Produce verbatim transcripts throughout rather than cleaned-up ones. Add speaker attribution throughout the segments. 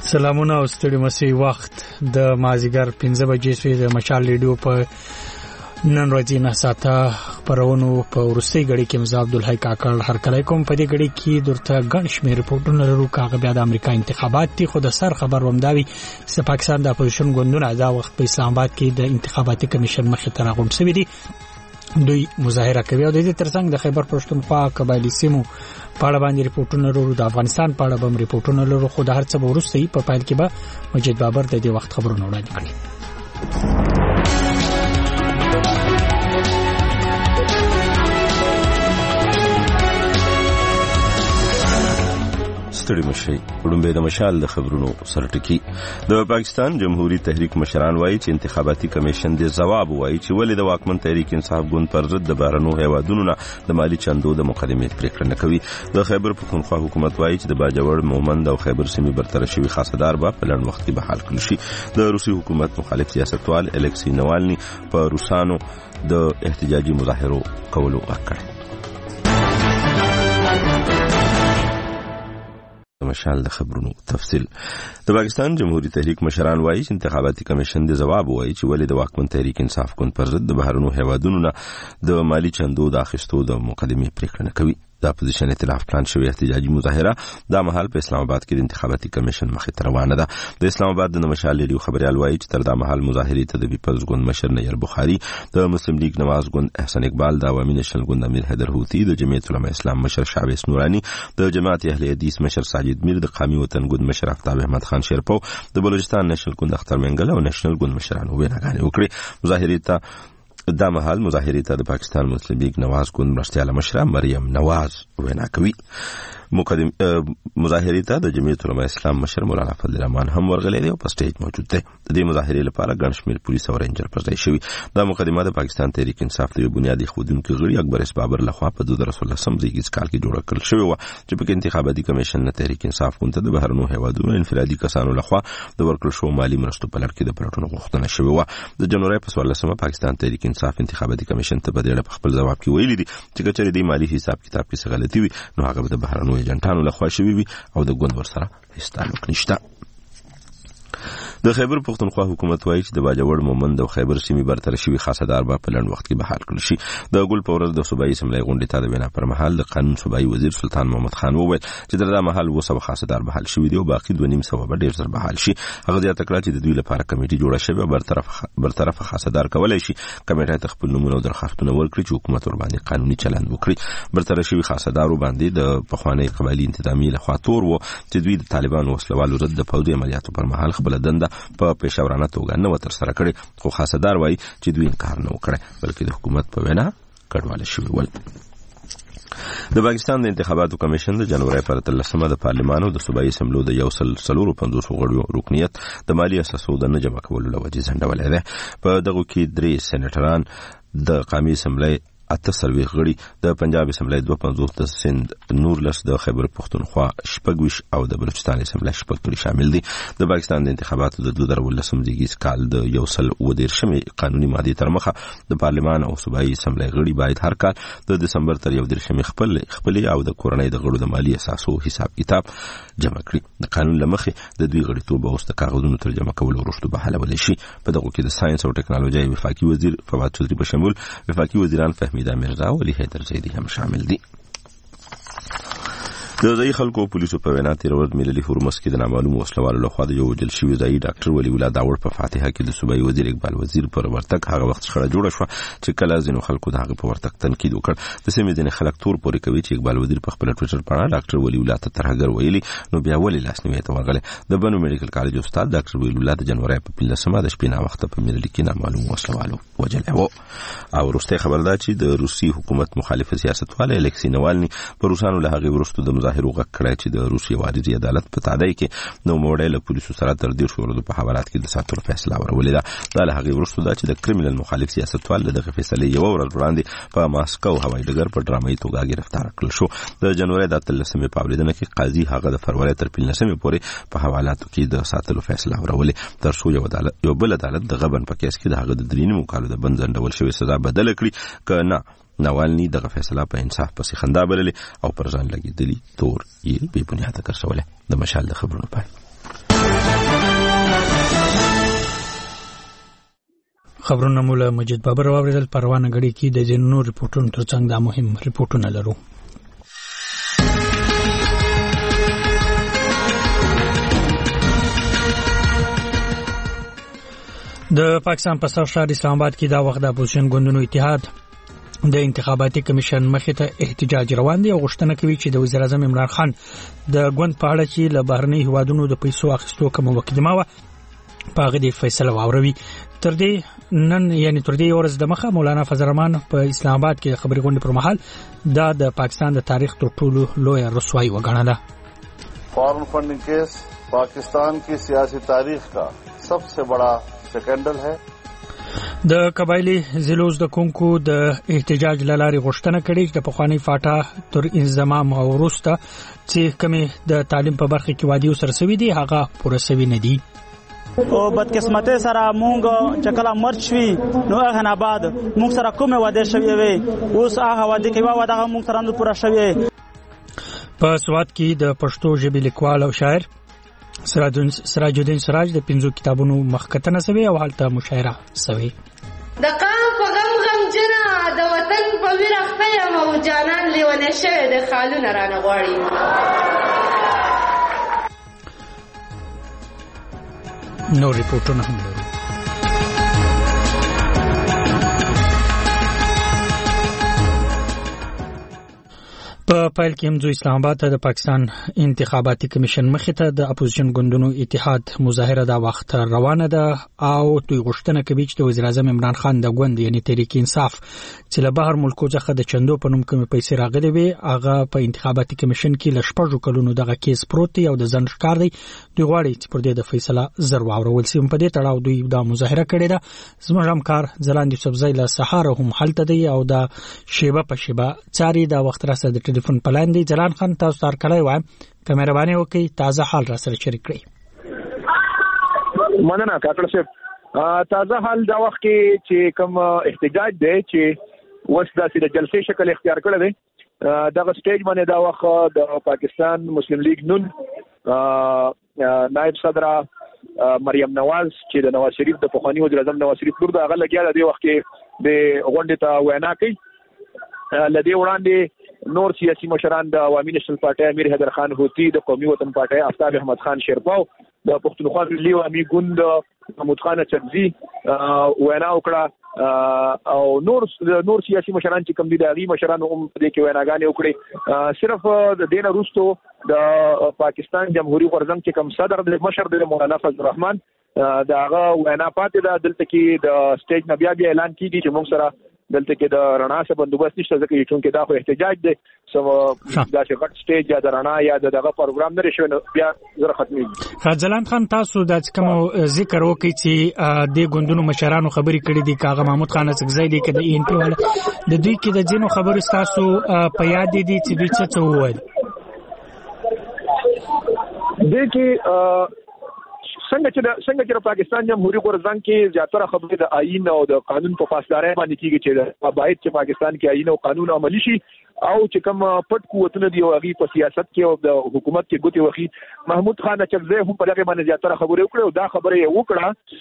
Speaker 1: سلامونه او ستړي مسي وخت د مازیګر پنځه بجې شوې د مشال ریډیو په نن ورځې نه ساته خبرونو په ورستۍ غړي کې مزه عبدالحی کاکړ هر کله کوم په دې غړي کې درته ګڼ شمېر رپورټونه لرو کاغه بیا د امریکا انتخابات دي خو د سر خبر ومداوي چې پاکستان د اپوزیشن ګوندونو دا وخت په اسلام آباد کې د انتخاباتي کمیشن مخې ته راغونډ شوي دي دوی مظاهره کوي او د دې ترڅنګ د خیبر پښتونخوا قبایلی سیمو په اړه باندې رپورټونه لرو د افغانستان په اړه به رپورټونه لرو خو د هر څه وروسته په پایل کې به مجید بابر د دې وخت خبرونه وړاندې کړي.
Speaker 2: ستړي مشي وړاندې د مشال د خبرونو سرټکی د پاکستان جمهوریت تحریک مشران وایي چې انتخاباتي کمیشن دې ځواب وایي چې ولې د واکمن تحریک انصاف ګوند پر ضد د بهرنو هیوادونو نه د مالی چندو د مقدمې پریکړه نه کوي. د خیبر پښتونخوا حکومت وایي چې د باجوړ مومند او خیبر سیمې برتر شوی خاصدار به په لړ وخت کې بحال کړي شي. د روسي حکومت مخالف سیاستوال الکسی نوالني په روسانو د احتجاجي مظاهرو کولو وکړ. مشال د خبرونو تفصیل د پاکستان جمهوریت تحریک مشران وایي چې انتخاباتي کمیشن د ځواب وایي چې ولې د واکمن تحریک انصاف ګوند پر ضد د بهرنو هیوادونو نه د مالی چندو د اخیستو د مقدمې پریکړه نه کوي. د اپوزیشن ائتلاف پلان شوی احتجاجي مظاهره د مهال په اسلام آباد کې د انتخاباتي کمیشن مخې ته روانه ده. د اسلام آباد د مشال ریډیو خبريال وایي چې تر دا مهال مظاهرې ته د پیپلز ګوند مشر نیر بخاری، د مسلم لیگ نواز ګوند احسن اقبال، د عوامي نشنل ګوند امیر حیدر هوتی، د جمعیت علماء اسلام مشر شعبیس نورانی، د جماعت اهل حدیث مشر ساجد میر، د قومي وطن ګوند مشر افتاب احمد خان شیرپو، د بلوچستان نشنل ګوند اختر منګل او نشنل ګوند مشرانو ویناګانې وکړې. مظاهرې ته دا مهال مظاهرې ته د پاکستان مسلم لیگ نواز ګوند مرستیاله مشره مریم نواز وینا کوي. مقدم مظاهرې ته د جمعیت علماء اسلام مشر مولانا فضل الرحمن هم ورغلی دی او په سټیج موجود دی. د دې مظاهرې لپاره ګڼ شمېر پولیس او رینجر پر ځای شوي. دا مقدمه د پاکستان تحریک انصاف د بنیادي ښودونکي غړي اکبر اس بابر لخوا په دوه زره څلورم زیږیز کال کې جوړه کړل شوې وه چې پکې انتخاباتي کمیشن نه تحریک انصاف ګوند ته د بهرنو هیوادونو انفرادي کسانو لخوا د ورکړل شوو مالي مرستو په لړ کې د پلټنو غوښتنه شوې وه. د جنوري په څوارلسمه پاکستان تحریک انصاف انتخاباتي کمیشن ته په دې اړه په خپل ځواب کې ویلي دي چې که چېرې د مالي حساب کتاب کې څه غلطي وي نو هغه به د بهرنو ایجنټانو لخوا شوي وي او د ګوند ورسره هیڅ تعلق نشته. د خیبر پښتونخوا حکومت وایي چې د باجوړ مومند او خیبر سیمې برتر شوی خاصدار به په لنډ وخت کې بحال کړل شي. د ګل په ورځ د صوبایي اسمبلی غونډې ته د وینا پر مهال د قانون صوبایي وزیر سلطان محمد خان وویل چې تر دا مهال اووه سوه خاصدار بحال شوي دي او باقي دوه نیم سوه به ډېر ژر بحال شي. هغه زیاته کړه چې د دوی لپاره کمیټې جوړه شوې او برطرف برطرفه خاصدار کولی شي کمیټې ته خپل نومونه او درخواستونه ورکړي چې حکومت ورباندې قانوني چلند وکړي. برطرف شوي خاصدارو باندې د پخوانۍ قبایلي انتظامیې لخوا تور و چې دوی د طالبانو وسلوالو ضد د پوځي عملیاتو پر مهال خپله دنده په پیشورانه توګه نه و ترسره کړې، خو خاصدار وایي چې دوی انکار نه وکړی بلکې د حکومت په وینا کډواله شوي ول. د پاکستان د انتخاباتو کمیشن د جنوري پر اتلسمه د پارلمان او د صوبایي اسمبلو د یو سل څلور پنځوس غړو رکنیت د مالی اساسو د نه جمع کولو له وجې ځنډولی دی. په دغو کې درې سېنیټران، د قومي اسمبلی اته څلوېښت غړي، د پنجاب اسمبلی دوه پنځوس، د سند نورلس، د خیبر پښتونخوا شپږ ویشت او د بلوچستان اسمبلی شپږ غړي شامل دي. د پاکستان د انتخاباتو د دوه زره اوولسم زیږیز کال د یو سل اووه دېرشمې قانوني مادې تر مخه د پارلمان او صوبایي اسمبلی غړي باید هر کال د دسمبر تر یو دېرشمې خپل خپلې او د کورنۍ د غړو د مالي اساسو حساب کتاب جمع کړي. د قانون له مخې د دوی غړیتوب اوس د کاغذونو تر جمع کولو وروسته بحالولی شي. په دغو کې د ساینس او ټکنالوژۍ وفاقي وزیر فواد چودري په شمول وفاقي وزیران فهمیده میرزا او علی حیدر زیدی هم شامل دي. د ځایي خلکو او پولیسو په وینا تېره ورځ مللي هرمز کې د نامعلومو وسلوالو لخوا د یو وژل شوي ځایي ډاکټر ولی الله داوړ په فاتحه کې د صوبایي وزیر اقبال وزیر پر ورتګ هغه وخت شخړه جوړه شوه چې کله ځینو خلکو د هغه په ورتګ تنقید وکړ. د سیمې ځینې خلک تور پورې کوي چې اقبال وزیر په خپله ټویټر پاڼه ډاکټر ولی الله ته ترهګر ویلي، نو بیا ولې لاسنیوي ته ورغلی؟ د بنو میډیکل کالج استاد ډاکټر ولی الله د جنوري په پنځلسمه د شپې ناوخته په مللي کې نامعلومو وسلوالو وژلی و. او وروستی خبر دا چې د روسي حکومت مخالف سیاستوال الکسی نوالني په روسانو له هغې وروسته د مظاهرو غږ کړی چې د روسیې واردي عدالت په تادی کې نو موړی له پولیسو سره تر دېرشو ورځو په حوالات کې د ساتلو فیصله ورولې ده. دا له هغې وروسته ده چې د کریمینل مخالف سیاستوال د دغې فیصلې یوه ورځ وړاندې په ماسکو هوایي ډګر په ډرامایي توګه ګرفتار کړل شو. د جنوري د اتلسمې په اورېدنه کې قاضي هغه د فروری تر پنځلسمې پورې په حوالاتو کې د ساتلو فیصله ورولې تر څو یو عدالت یو بل عدالت د غبن په کیس کې د هغه د درې نیمو کالو د بند ځنډول شوې سزا بدله کړي که نه. نوالني دغه فیصله په انصاف پسې خندا بللې او پر ځان لګېدلي تور یې بې بنیاده ګرځولی. د مشال د خبرونو پای.
Speaker 1: خبرونه مولا مجید بابر واوریدل. پروانه غړي کې د جنونو ریپورتونو ترڅنګ دا مهم ریپورتونه لرو. د پاکستان په سر شهر اسلام آباد کې دا وخت د اپوزیشن ګوندونو اتحاد د انتخاباتي کمیشن مخې ته احتجاج روان دي او غوښتنه کوي چې د وزیر اعظم عمران خان د ګوند په اړه چې له بهرني هیوادونو د پیسو اخیستو کوم مقدمه و په هغه د فیصله واوروي. تر دې نن یعنی تر دې ورځ د مخه مولانا فضل الرحمن په اسلام آباد کې خبري غونډې پر مهال دا د پاکستان د تاریخ تر ټولو لوی رسوایی وګڼله.
Speaker 3: Foreign funding case Pakistan की सियासी तारीख का सबसे बड़ा स्कैंडल है.
Speaker 1: د قبایلی ضلعو د کونکو د احتجاج لاري غوښتنه کړې چې د پخوانی فاټا تر انضمام او وروسته چې کومه د تعلیم په برخه کې وادي سره سوي دي هغه پوره سوي نه دي.
Speaker 4: او بدقسمته سره مونږ چکلا مرچوي نو هغه نه بعد مونږ سره کومه واده شوی وي اوس هغه واده کې واده مونږ سره نو پوره شوی.
Speaker 1: په سواد کې د پښتو ژبې لیکوال او شاعر سراج الدین سراج د پنځو کتابونو مخکتنه سوي او حالته مشاعره سوي.
Speaker 5: د قام په غم غم جنا د وطن په ویره خپل مو جانان لیونه شه د خالونه رانه غواړي. نو ریپورتونه هم لرو. په پایل کې هم جو اسلام آباد ته د پاکستان انتخاباتي کمیشن مخې ته د اپوزیشن ګوندونو اتحاد مظاهره دا وخت روانه ده او دوی غوښتنه کوي چې د وزیر اعظم عمران خان د ګوند یعنی تحریک انصاف چې له بهر ملکو څخه د چندو په نوم کومې پیسې راغلي وي هغه په انتخاباتي کمیشن کې لشپږو کلونو دغه کیس پروت دی او د ځن ښکار دی. دوی غواړي چې پر دې د فیصله زر واورول شي. په دې تړاو دوی دا مظاهره کړې ده. زموږ همکار زلاند یوسفزی له سهار هم حالت دی او دا شیبه په شیبه چاري دا وخت را سره ټلیفون پلان دی. جلان خان تاسو تر کله وایم که مهرباني وکړئ تازه حال را سره شریک کړئ.
Speaker 6: مننه کاکړ صاحب. تازه حال دا وخت کې چې کوم احتجاج دی چې وس داسې د جلسې شکل اختیار کړی دی دغه سټیج باندې دا وخت د پاکستان مسلم لیگ نون نائب صدر مریم نواز چې د نواز شریف د پخوانی وزیر اعظم نواز شریف لور د هغه لګیا د وخت کې د غونډې ته وینا کوي. لدی وړاندې نور سیاسي مشران د عوامي نېشنل پارټي امیر حیدر خان هوتی د قومي وطن پارټي آفتاب احمد خان شیرپاو د پښتونخوا ملي عوامي ګوند محمود خان چغزي وینا وکړه او نور نور سیاسي مشران چې کوم دي د هغه مشرانو هم د کې ویناګانې وکړي. صرف د دینه روستو د پاکستان جمهوریت غورځنګ چې کوم صدر د مشر د مولانا فضل الرحمن دا هغه وینا پاتې ده. دلته کې د سټیج نه بیا بیا اعلان کیږي چې موږ سره دلته کې د رڼا څخه بندوبست نشته ځکه چې دا خو احتجاج دی سم دا چې غټ سټیج یا د رڼا یا دغه پروګرام نه شوی بیا زره ختمي.
Speaker 1: خځلان خان تاسو د کوم ذکر وکړي چې د ګوندونو مشرانو خبرې کړې دي کاغه محمود خان څخه دی کې د ان پی والا د دوی کې د جنو خبرو تاسو په یاد دي چې دوی څه څه وویل.
Speaker 6: د کې څنګه چې څنګه چې پاکستان جمهوریت غورځنګ کې زیاتره خبرې د آئین او د قانون په پاسدارۍ باندې کیږي چې باید چې پاکستان کې آئین او قانون عملي شي او چې کوم پټ قوتونه دی او هغه په سیاست کې او د حکومت کې ګوتې وخی. محمود خان چغزي هم په دغه باندې زیاتره خبرې وکړې او دا خبره یې وکړه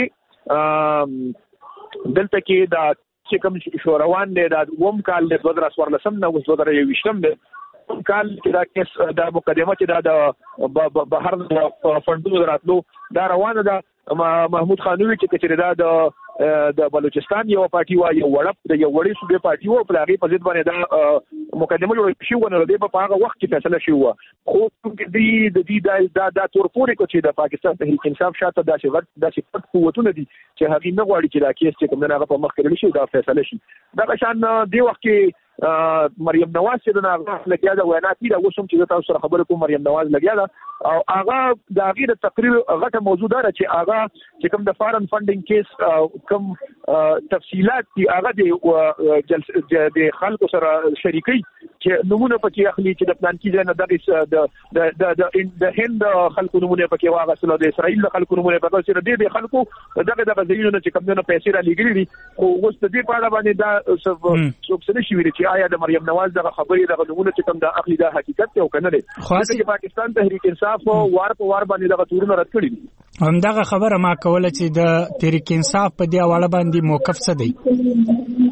Speaker 6: چې دلته کې دا چې کوم شوروان دی دا ووم کال د دوه زره څوارلسم نه اوس دوه زره یوویشتم دی کال کې دا کیس د مقدمه چې دا د بهر د فندونو راتلو دا روانه ده. محمود خانوي چې کچره دا د د بلوچستان یو پارټي وا یو وړپ د یو وړي صوبې پارټي وو په هغه په ضد باندې دا مقدمه جوړ شو ونه د په هغه وخت کې فیصله شو خو د دې د دې دا د تور پورې کو چې د پاکستان تحریک انصاف شاته دا چې غټ د صفت قوتونه دي چې هغه نه غواړي چې دا کیس چې کوم نه هغه په مخ کې لشي دا فیصله شي. دا شان دی وخت کې مریم نواز چې دا هغه لګیا دا وینا کړي دا وسوم چې تاسو سره خبرې کوم مریم نواز لګیا دا او هغه د غیر تقریر غټه موضوع ده چې هغه چې کوم د فارن فندینګ کیس کوم تفصيلات دي هغه د جلسه د خلکو سره شریکي چې نمونه پکې اخلي چې د پلان کې نه د د د د هند خلکو نمونه پکې واغسل د اسرائیل خلکو نمونه پکې چې د دې خلکو دغه د غزيونو چې کوم نه پیسې را لګري دي خو اوس د دې په اړه باندې دا څوک څه نشي ویلي چې آیا د مریم نواز دغه خبرې دغه نمونه چې کوم د اخلي دا حقیقت ته او کنه دي چې پاکستان تحریک انصاف وار په وار باندې دغه تورونه رد کړی دي
Speaker 1: همدغه خبره ما کوله چې د تحریک انصاف په دی حواله باندې موقف څه دی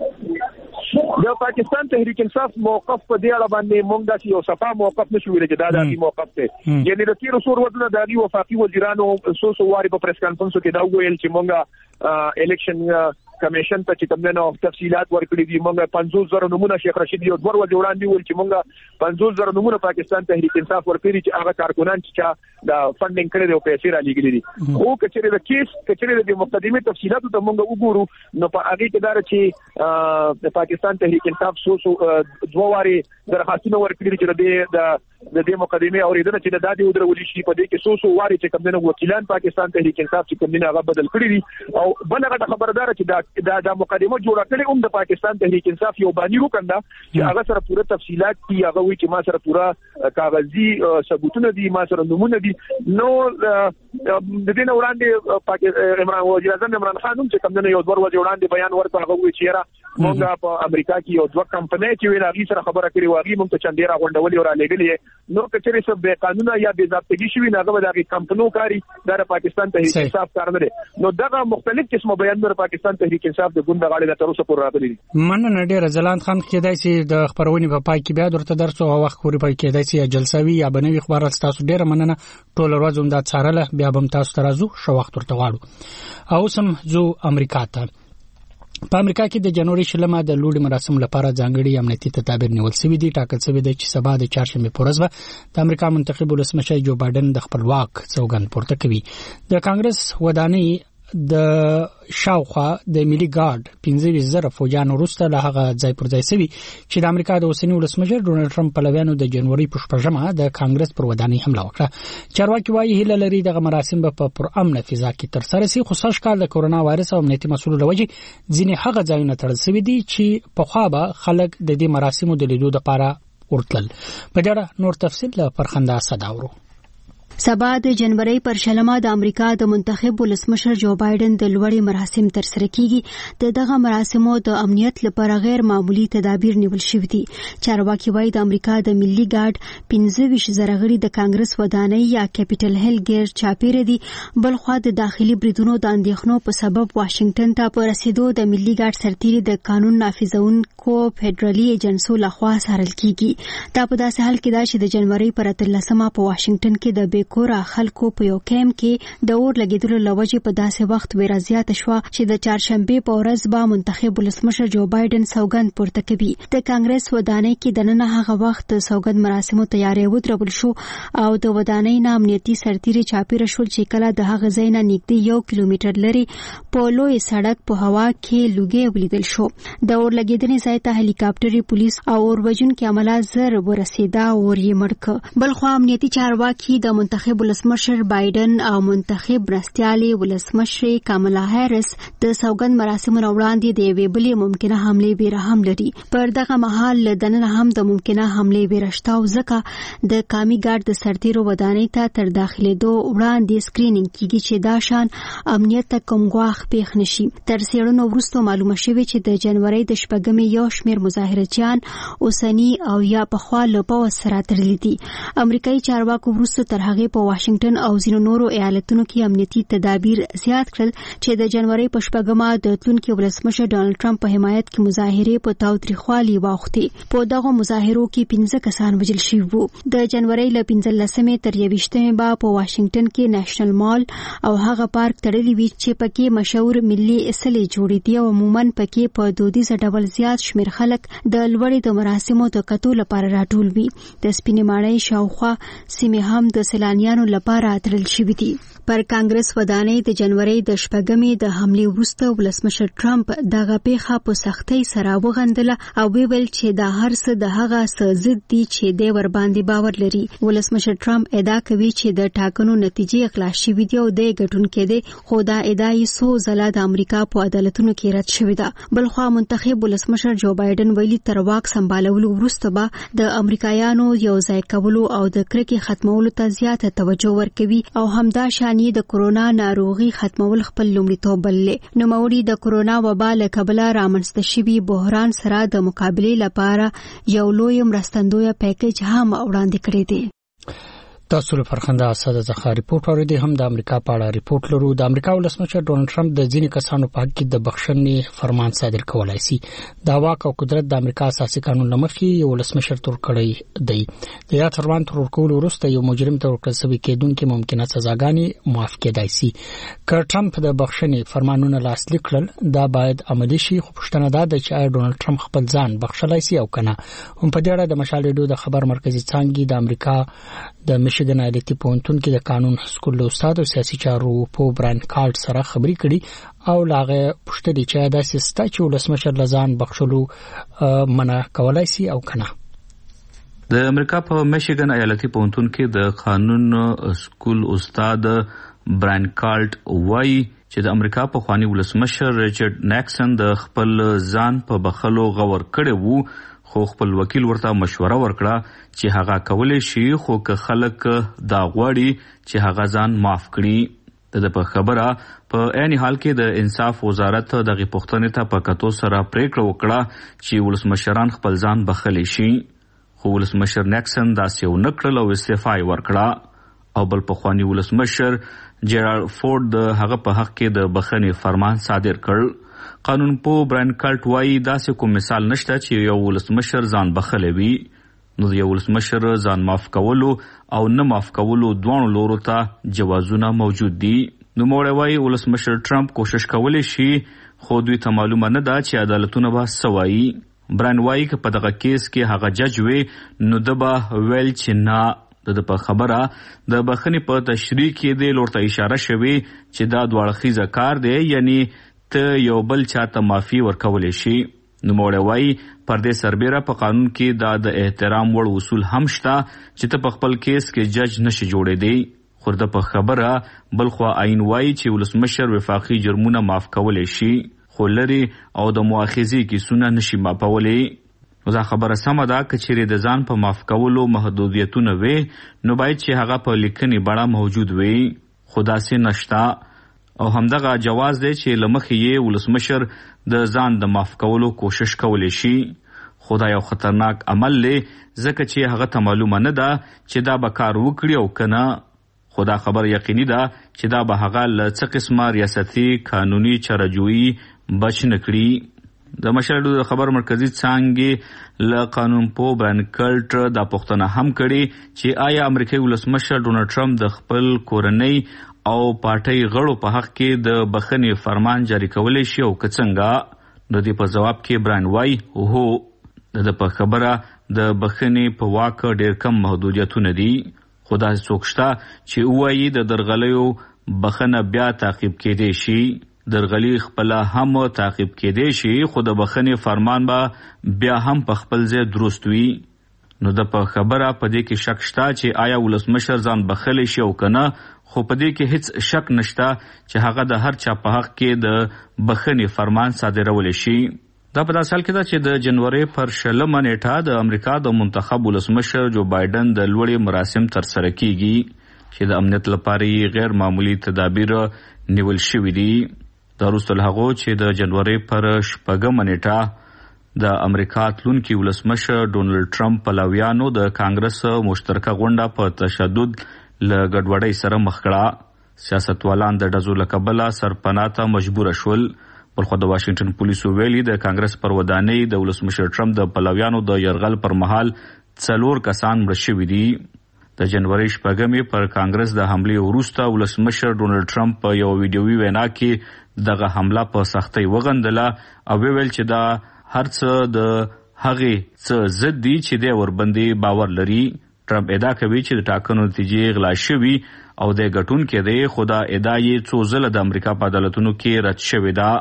Speaker 6: د پاکستان تحریک انصاف موقف په دې اړه باندې مونږ د یو صفه موقف نشو ویل چې دا د موقف ته یعنی د تیر سور ودله د وفاقي وزیرانو سو سو واري په پریس کانفرنس کې دا ویل چې مونږه الیکشن کمیشن ته چې کوم نه تفصيلات ورکړي دي مونږه پنځوس زره نمونه شیخ رشید یو ډور ور وړاندې ول چې مونږه پنځوس زره نمونه پاکستان تحریک انصاف ورکړي چې هغه کارکونان چې دا فندینګ کړي دي او پیسې را لګلې دي خو کچېره د کیس کچېره د مقدمه تفصيلات ته مونږه وګورو نو په هغه کې دا چې د پاکستان تحریک انصاف سو سو دوه واري درخواستونه ورکړي چې د د دې مقدمه اوریدنه چې د دادی ودرولې شي په دې کې سو سو واري چې کوم نه وکیلان پاکستان تحریک انصاف چې کوم نه هغه بدل کړی دي او بلغه خبردار چې دا دا د مقدمه جوړه کړې هم د پاکستان تحریک انصاف یو باندې وکنده چې هغه سره پوره تفصيلات دي هغه وی چې ما سره پوره کاغذي ثبوتونه دي ما سره نمونه دي نو د دې نه وړاندې عمران وزیر اعظم عمران خان هم چې کوم نه یو ډور وځي وړاندې بیان ورته هغه وی چې را موږ په امریکا کې یو دوه کمپنۍ چې ویل هغه سره خبره کړې واغې موږ ته چندېرا غونډولې ور لګلې نو کچري سب به قانونا یا بے ضابطگی شوی نه غو د کمپنیو کاری د پاکستان تحریک انصاف کار نه نو دغه مختلف قسمه بیانونه پاکستان تحریک انصاف د ګوند غاړي د تر اوسه پورې راغلي
Speaker 1: من ډیر زلاند خان کېدای شي د خبرونې په پای کې بیا درته درسو او وخت پورې پای کېدای شي جلسوي یا بنوي خبرات تاسو ډیر مننه ټول ورځ هم د څارله بیا بم تاسو ترازو شو وخت ورته غواړو او سم زو امریکا ته په امریکا کې د جنوري شلمه د لوړ مراسم لپاره ځانګړي امنیتي تدابیر نیول شوي دي ټاکل شوی دی چې سبا د چهارشنبه په ورځ به د امریکا منتخب ولسمشر جو بایدن د خپل واک سوګند پورته کوي د کانګرس ودانۍ د شاوخوا د ملي ګارد پنځه زره فوجان وروسته له هغه ځای پر ځای شوی چې د امریکا د اوسنی ولسمشر ډونالد ټرمپ په لویانو د جنوري په شپږمه د کانګرس پر ودانۍ حمله وکړه چارواکي وايي هیله لري دغه مراسم په پر امن فضا کې تر سره شي خو سږ کال د کورونا وایرس او امنیتي مسولو لوجه ځینې هغه ځایونه تړل شوي دي چې په خوا به خلک د دې مراسمو د لیدو لپاره ورتلل په ډېر نور تفصیل له پرخنده صداورو
Speaker 7: سبا د جنوري پر شلمه د امریکا د منتخب ولسمشر جو بایدن د لوړې مراسم تر سره کیږي د دغه مراسمو د امنیت لپاره غیر معمولی تدابیر نیول شوي دي چارواکي وايي د امریکا د ملي ګارد پنځه ویشت زره غړي د کانګرس ودانۍ یا کیپټل هیل ګیر چاپیره دي بل خو د داخلي بریدونو د اندېښنو په سبب واشنگټن ته په رسیدو د ملي ګارد سرتیري د قانون نافذونکو فدرالي ایجنسو لخوا څارل کیږي دا په داسې حال کې ده چې د جنوري پر اتلسمه په واشنگټن کې د کورا خلکو په یو کیم کې د اور لګیدلو لوجه په داسې وخت ویرا زیات شو چې د چهارشنبه په ورځ به منتخب ولسمشر جو بایدن سوګند پورته کوي د کانګرس ودانۍ کې د نن هغه وخت سوګند مراسمو تیاری ودرول شو او د ودانۍ نه امنیتي سرتیري چاپیره شول چې کله د هغه ځای نه نږدې یو کیلومتر لري په لوی سړک په هوا کې لوګي ولیدل شو د اور لګیدنې ځای ته هلیکاپټري پولیس او اور وژونکي عمله زر ورسېدا او یې مړک بل خو امنیتي چارواکي د منتخب ولسمشر بایدن او منتخب مرستیالي ولسمشر کاملا هریس د سوګند مراسم وړاندې د یوې بلې ممکنه حملې بیره هم لري پر دغه مهال دننه هم د ممکنه حملې بیرشته او ځکه د کامي ګارد د سرتیرو ودانۍ ته تر داخلېدو وړاندې سکرینینګ کیږي چې دا شان امنیت ته کوم ګواښ پیښ نشي تر څېړنو وروسته معلومه شوې چې د جنوري د شپږمې یو شمېر مظاهرچیان اوسني او یا پخوا له پوځ سره تړلي دي امریکایي چارواکو وروسته تر هغه په واشنگټن او ځینو نورو ایالتونو کې امنیتي تدابیر زیات کړل چې د جنوري په شپږمه د تلونکي ولسمشر ډونالد ټرمپ په حمایت کې مظاهرې په تاوتریخوالي واوښتې په دغه مظاهرو کې پنځه کسان وژل شوي وو د جنوري له پنځلسمې تر یویشتمې به په واشنگټن کې نېشنل مال او هغه پارک تړلی وي چې پکې مشهور ملي اصلي جوړې دي او عموما پکې په دودیز ډول زیات شمیر خلک د لوړې د مراسمو د کتو لپاره راټول وي د سپینې ماڼۍ شاوخوا سیمې هم د سیلانیانو لپاره تړل شوي دي پر کانګرس ودانۍ د جنوري د شپږمې د حمله وروسته ولسمشر ټرمپ دغه پیښه په سختۍ سره وغندله او ویل چې دا هر څه د هغه څه ضد دي چې د ور باندې باور لري. ولسمشر ټرمپ ادعا کوي چې د ټاکنو نتیجې اخلا شوې دي او د ګټونکو دي، خو دا ادعا یې څو ځله د امریکا په عدالتونو کې رد شوې ده. بلخوا منتخب ولسمشر جو بایدن ویلي تر واک سمبالولو وروسته به د امریکایانو یو ځای کولو او د کرکې ختمولو ته زیاته توجه ورکوي او همدا شانی د کورونا ناروغي ختمول خپل لومړیتوب بللې. نوموړي د کورونا وبا له کبله رامنځته شوي بحران سره د مقابلې لپاره یو لوی مرستندوی پیکیج هم وړاندې کړی دی.
Speaker 1: تاسو له فرخنده اساده ځخه ریپورت اوریدي. هم د امریکا په اړه ریپورت لرو. د امریکا ولسمشر ډونالد ټرمپ د ځینې کسانو په حق کې د بخښنې فرمان صادر کولای شي. دا واک او قدرت د امریکا اساسي قانون لمخې یو ولسمشر تور کړی دی. د یا فرمان تر ورکولو وروسته یو مجرم ته ورکړل شوی کېدونکې ممکنه سزاګانې معاف کېدای شي. که ټرمپ د بخښنې فرمانونه لاسلیک کړل دا باید عملي شي، خو پوښتنه دا ده چې آیا ډونالد ټرمپ خپل ځان بخښلای شي او کنه. هم په دې اړه د مشال ریډیو د خبر مرکزی څانګې د امریکا د میشیګن ایالتي پوهنتون کې د قانون سکول استاد او سیاسي چارو په براین کارت سره خبرې کړي او لاغه پوښتنه چې دا سیستا چې ولسمشر لزان بخښلو منع کولای شي او کنه.
Speaker 8: د امریکا په میشیګن ایالتي پوهنتون کې د قانون سکول استاد براین کارت وایي چې د امریکا په خواني ولسمشر ریچارډ نیکسن د خپل ځان په بخښلو غور کړی وو، خو خپل وکیل ورته مشوره ورکړه چې هغه کولای شي خو که خلک دا غواړي چې هغه ځان معاف کړي. د په خبره په عین حال کې د انصاف وزارت دغه پښتنې ته په کتو سره پریکړه وکړه چې ولسمشران خپل ځان بخښلی شي، خو ولسمشر نیکسن داسې ونه کړل او استعفا یې ورکړه او بل پخوانی ولسمشر جیرالډ فورد د هغه په حق کې د بخښنې فرمان صادر کړ. قانون پو براین کارت وایي داسې کوم مثال نشته چې یو ولسمشر ځان بخښلی وي. نو یو ولسمشر ځان معاف کولو او نه معاف کولو دواړو لورو ته جوازونه موجود دي. نو موږ وایي ولسمشر ټرمپ کوشش کولی شي، خو دوی ته معلومه نه ده چې عدالتونه به څه وایي. براین وایي که په دغه کیس کې هغه جج وي نو ده به ویل چې نه، د په خبره د بخښنې په تشریح کې د لور ته اشاره شوې چې دا دواړه خیزه کار دی، یعنی ته یو بل چاته معافي ورکولی شي. نو موږ وایي پر دې سربیره په قانون کې دا د احترام وړ اصول هم شته چې ته په خپل کیس کې جج نشي جوړېدی. خو د په خبره بلخوا آئین وایي چې ولسمشر وفاقي جرمونه معاف کولی شي، خو لري او د مؤاخذې کیسونه نشي معافولی. نو دا خبره سمه ده که چیرې د ځان په معاف کولو محدودیتونه وي نو باید چې هغه په لیکنې بڼه موجود وي، خو داسې نشته او همدغه جواز دی چې لمخې یې ولسمشر د ځان د معاف کولو کوشش کولی شي. خو دا یو خطرناک عمل دی ځکه چې هغه ته معلومه نه ده چې دا به کار وکړي او کنه. خو دا خبر یقیني ده چې دا به هغه له څه قسمه ریاستي قانوني چارهجویي بچ نه کړي. د مشال د خبر مرکزی څانګې له قانون پو براین کارت دا پوښتنه هم کړي چې آیا امریکایي ولسمشر ډونالد ټرمپ د خپل کورنۍ او پارټۍ غړو په حق کې د بخښنې فرمان جاری کولی شي او که څنګه. د دې په جواب کې براین وایي هو، د په خبره د بخښنې په واک ډېر کم محدودیتونه دي، خو داسې څوک شته چې ووایي د درغلیو بخښنه بیا تعقیب کېدی شي. درغلي خپله هم تعقیب کېدی شي، خو د بخښنې فرمان به بیا هم په خپل ځای درست وي. نو د په خبره په دې کې شک شته چې آیا ولسمشر ځان بخښلی شي او کنه، خو په دې کې هیڅ شک نشته چې هغه د هر چا په حق کې د بخښنې فرمان صادرولی شي. دا په داسې حال کې ده چې د جنوري پر شلمه نیټه د امریکا د منتخب ولسمشر جو بایدن د لوړې مراسم ترسره کیږي چې د امنیت لپاره یې غیر معمولی تدابیر نیول شوي دي. دا وروسته له هغو چې د جنوري پر شپږمه نیټه د امریکا تلونکي ولسمشر ډونالد ټرمپ پلویانو د کانګرس مشترکه غونډه په تشدد له ګډوډۍ سره مخ کړه. سیاستوالان د ډزو له کبله سرپناه ته مجبور شول. بلخو د واشنگټن پولیسو ویلي د کانګرس پر ودانۍ د ولسمشر ټرمپ د پلویانو د یرغل پر مهال څلور کسان مړه شوي دي. د جنوري شپږمې پر کانګرس د حملې وروسته ولسمشر ډونالد ټرمپ په یو ویډیوي وینا کې دغه حمله په سختۍ وغندله او ویل چې دا هر څه د هغې څه ضد دي چې دی ورباندې باور لري. ټرمپ ادعا کوي چې د ټاکنو نتیجې غلا شوي او د غټون کې دی خدا ادعای څو ځله د امریکا په عدالتونو کې رد شوې ده.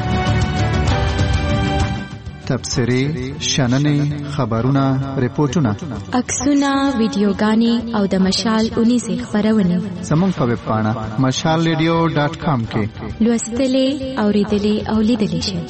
Speaker 9: تبصرې، شننې، خبرونه، ریپورتونه،
Speaker 10: عکسونه، ویډیوګانې او د مشال اونیزې خبرونه
Speaker 9: زموږ په ویب پاڼه مشال ریډیو ډاټ کام کې
Speaker 10: لوستلې، اوریدلې او لیدلې شئ.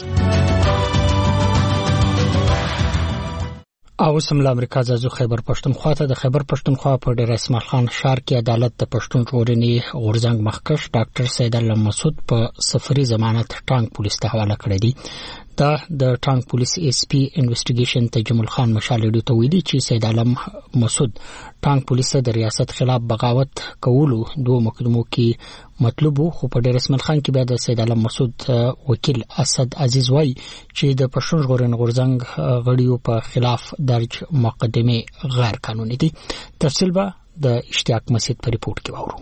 Speaker 5: او سم له امریکا ځو خیبر پښتونخوا ته. د خیبر پښتونخوا په ډیر اسماعیل خان ښار کې عدالت د پښتون ژغورنې غورځنګ مخکښ ډاکټر سید الله مسعود په سفري ضمانت ټانک پولیس ته حواله کړی دی. دا د ټانک پولیس ایس پی انویسټیګیشن تجمل خان مشال ډیو ته ویلي چې سید عالم مسعود ټانک پولیس د ریاست خلاف بغاوت کولو دوه مقدمو کې مطلوب خو په ډیر اسماعیل خان کې بیا د سید عالم مسعود وکیل اسد عزیز وای چې د پښتون ژغورنې غورځنګ غړیو په خلاف درج مقدمه غیر قانوني دي. تفصیل به د اشتیاق مسعود په ریپورت کې وورو.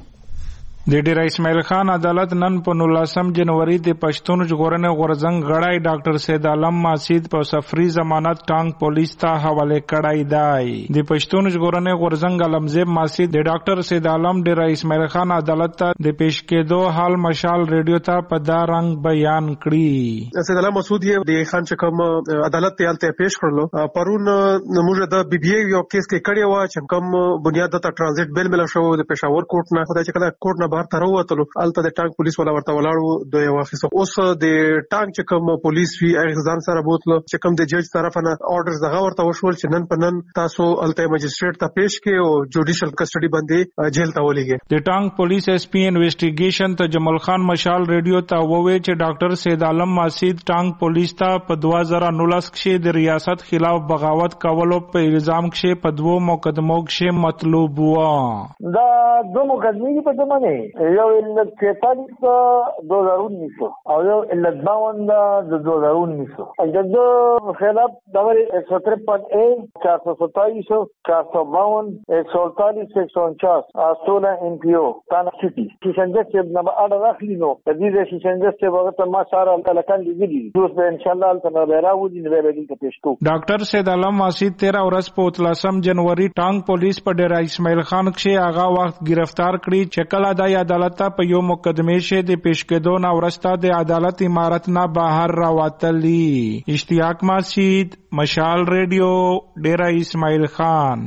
Speaker 11: د ډیر اسماعیل خان عدالت نن په نولسم جنوري د پښتون ژغورنې غورځنګ غړی ډاکټر سید عالم مسعود په سفري ضمانت ټانک پولیس ته حواله کړی دی. د پښتون ژغورنې غورځنګ علمزیب مسعود د ډاکټر سید عالم ډیر اسماعیل خان عدالت ته د پیش کېدو حال مشال ریډیو ته په دا رنګ بیان کړی.
Speaker 12: سید عالم مسعود یې د خان چې کوم عدالت ته الته پیش کړلو پرون موږ د بي بي یو کیس کې کړی و چې کوم بنیاد ته ترانزیت بیل مل شو د پېښور کورټ نه خدای چې کله کورټ نه بهر تر وته الته د ټانک پولیس ولا ورته ولاړو د یو واخیسو. اوس د ټانک چې کوم پولیس وی هغه ځان سره بوتلو چې کوم د جج طرف نه اورډرز دغه ورته وشول چې نن په نن تاسو الته مجستریټ ته پیش کې او جوډیشل کسټډي باندې جیل ته ولېږي.
Speaker 11: د ټانک پولیس ایس پی انویسټیګیشن تجمل خان مشال ریډیو ته وویل چې ډاکټر سید عالم مسعود ټانک پولیس ته په دوه هزار نولس کې د ریاست خلاف بغاوت کولو په الزام کې په دوه مقدمو کې مطلوب و.
Speaker 13: دا دو مقدمې په دمنه یو علت تینتالیس دو ہزار انیس او یو علت باون دو ہزار انیس د خلاف دغه ایک سو ترپن اے چار سو ستائیس چار سو باون ایک سو اڑتالیس ایک سو انچاس سولہ این پی او تانا سٹی شیشنجس سے نبا آڈر اخلی نو تدیز شیشنجس سے وقت ما سارا الکان لگلی دوست بے انشاءاللہ التنا بیراو دی نوے بیدی کا پیشتو.
Speaker 11: ډاکټر سید عالم مسعود تیرہ ورځ په اتلسم جنوري ټانک پولیس په ډیره اسماعیل خان کې هغه وخت گرفتار کړی چې کله د عدالت په یو مقدمه شه د پیش کېدو نه ورسته د عدالت امارت نه بهر راوتلی. اشتیاق مسعود مشال ریډیو ډیره اسماعیل خان.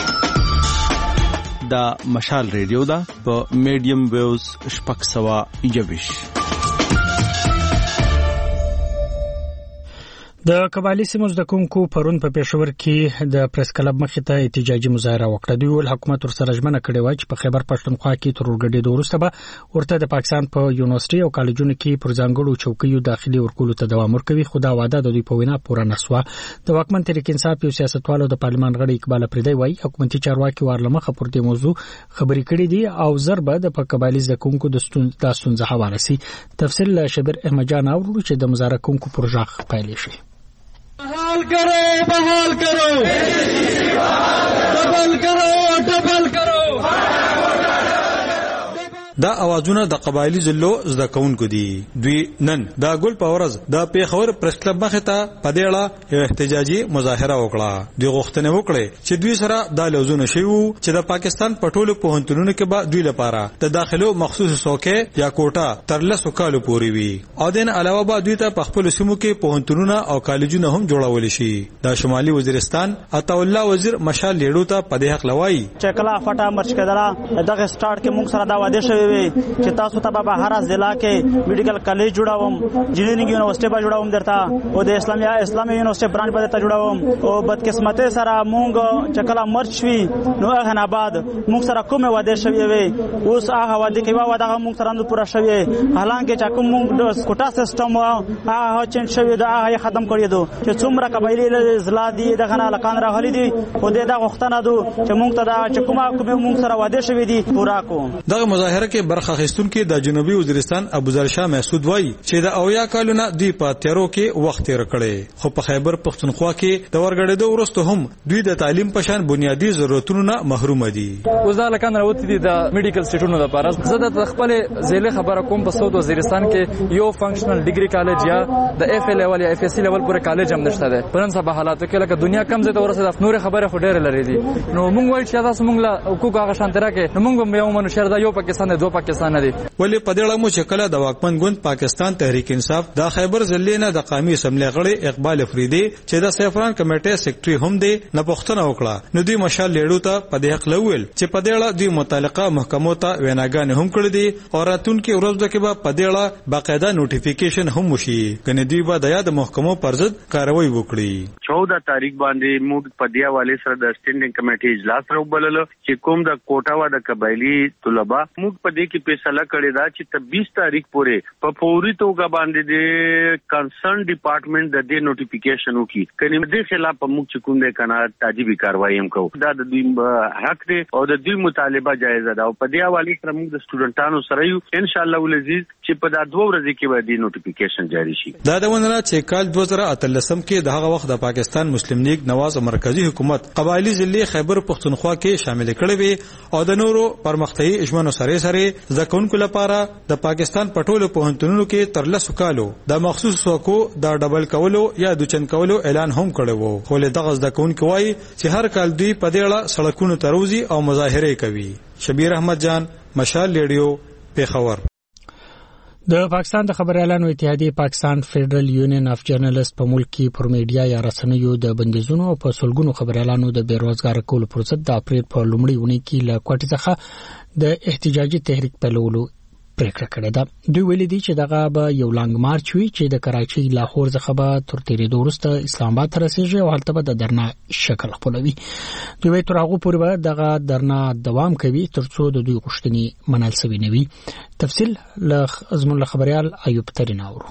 Speaker 14: دا مشال ریډیو دا په میډیم ویوز شپږ سوه یوویشت.
Speaker 5: د قبایلی سیمو زده کوونکو پرون په پېښور کې د پریس کلب مخې ته احتجاجي مظاهره وکړه. دوی ول حکومت ورسره ژمنه کړې وای چې په خیبر پښتونخوا کې تر ورګډېدو وروسته به ورته د پاکستان په یونیورسيټي او کالجونو کې پر ځانګړو چوکیو داخلي ورکولو ته دوام ورکوي. خو دا وعده د دوی په وینا پوره نسوه. د واکمن تحریک انصاف یو سیاستوالو د پارلمان غړي اقبال پردی وای حکومتي چارواکي وارلمخه پر دې موضوع خبرې کړې دي او ضربه د قبایلی زده کوونکو د ستونزې حواله سي. تفصیل شبیر احمد جان اورو چې د مظاهره کوونکو پروژه پایلې شي.
Speaker 15: बहाल करो बहाल करो डबल करो डबल करो.
Speaker 16: دا اوازونه د قبایلی ضلعو زده کوونکو دي. دوی نن دا ګل پاورز د پیښور پریس کلب مخې ته په دې اړه یو احتجاجي مظاهره وکړه. دوی غوښتنه وکړه چې دوی سره د لوزونه شیو چې د پاکستان په ټولو پوهنتونونو کې به دوی لپاره د داخلو مخصوص څوکۍ یا کوټه تر لسو کالو پورې وي او دین علاوه به دوی ته په خپل سیمو کې پوهنتونونه او کالجونه هم جوړول شي. د شمالي وزیرستان عطا الله وزیر مشال لیډو ته په دې حق لوي
Speaker 4: چې کله فټا مرچ کړه دغه سٹارټ کې موږ سره دا وعده شوی چې تاسو ته به هر ضلع کې میډیکل کالج جوړاوم، انجینرینګ یونیورسيټي به جوړاوم درته او د اسلامي اسلامي یونیورسيټي برانچ به درته جوړاوم. او بدقسمتۍ سره موږ چې کله مرچ شوي نو هغه نه بعد موږ سره کومه وعده شوی وي اوس هغه وعده کې وعده موږ سره نو پوره شوی حالانکه چې کوم موږ د کوټا سیستم هغه چینج شوی دا هغه ختم کړی دو چې څومره قبایلی ضلع دي دغه نه لکان راغلي دي خو دې دا غوښتنه دو چې موږ ته دا چې کومه کومه موږ سره وعده شوی دي پورا کوم.
Speaker 16: دغه مظاهره کې کې برخه اخیستونکو د جنوبي وزیرستان ابوذر شاه محسود وایي چې د اویا کالونو دوی په تیارو کې وخت تیر کړي، خو په خیبر پختونخوا کې د ورګړېدو وروسته هم دوی د تعلیم په شان بنیادی ضرورتونو نه محروم دي.
Speaker 17: وزارت کاندره وتی دي د میډیکل سټونو لپاره زه د خپل ځله خبره کوم په سعود وزیرستان کې یو فنکشنل ډیګري کالج یا د اف ال لیول یا اف اس سی لیول پورې کالج هم نشته ده. پرن سبا حالاتو کې لکه دنیا کم زه ته ورسره نور خبره خو ډېر لري دي. نو موږ وایو چې تاسو موږ له حقوق هغه شان تر کې موږ هم یو منو شر دا یو پاکستان دی، دوه پاکستان دي.
Speaker 16: ولې په دې اړه مو چې کله د واکمن ګوند پاکستان تحریک انصاف د خیبر ضلع نه د قومي اسمبلی غړي اقبال افریدي چې د سیفران کمیټې سیکریټري هم دی نه پښتنه وکړه، نو دوی مشال لیډو ته په دې حق لول چې په دې اړه دوی متعلقه محکمو ته ویناګانې هم کړې دي او راتلونکي ورځو کې به په دې اړه باقاعده نوټیفیکیشن هم وشي، کنه دوی به د یاد محکمو پر ضد کاروایی وکړي.
Speaker 18: چودہ تاریخ باندې موږ په دې حواله سره د سټینډینګ کمیټې اجلاس راوبلل چې کوم د کوټا و د قبایلی طلبه موږ په دې کې فیصله کړی دا چې ته بیس تاریخ پورې په فوري توګه باندې د کنسرن ډپارټمنټ د دې نوټیفیکیشن وکړي، کنه دې خلاف موږ چې کوم د کنه تعجبي کاروایی هم کوو. دا د دوی حق دی او د دوی مطالبه جایز ده او په دې حواله سره موږ د سټوډنټانو سره یو ان شاء الله ولعزیز چې په دا دوه ورځې کې به د نوټیفیکیشن جاری شي.
Speaker 16: دا د ونره چې کال دوه زره اتلسم کې د هغه وخت د پاکستان مسلم لیگ نواز مرکزی حکومت قبایلی ضلع خیبر پختونخوا کې شامل کړي وي او د نورو پرمختیايي اجمنو سره سره ځکونکو لپاره د پاکستان پټولو پوهنتونونو کې تر لسو کالو د مخصوص وکو د ډبل کولو یا دوچن کولو اعلان هم کړی وو، خو له دغه ځکونکو وایي چې هر کال دوی په دې اړه سړکونو تروزی او مظاهره کوي. شبیر احمد جان، مشال ریډیو، پیښور.
Speaker 5: د پاکستان د خبريالانو اتحادیه پاکستان فدرال یونین اف جرنالست په ملک کې پر میډیا یا رسنیو د بندیزونو او په سلګونو خبريالانو د بیروزګار کولو پر ضد د اپریل په لومړۍ اونۍ کې له کوټې څخه د احتجاجي تحریک پیلولو پریکړه کړې ده. دوی ویلي دي چې دغه به یو لانګ مارچ وي چې د کراچۍ لاهور څخه به تر تیرېدو وروسته اسلام آباد ته رسیږي او هلته به د درنا شکل خپلوي. دوی وایي تر هغو پورې به دغه درنا دوام کوي تر څو د دوی غوښتنې منل سوي نه وي. تفصیل له زموږ خبريال ایوب ترین اورو.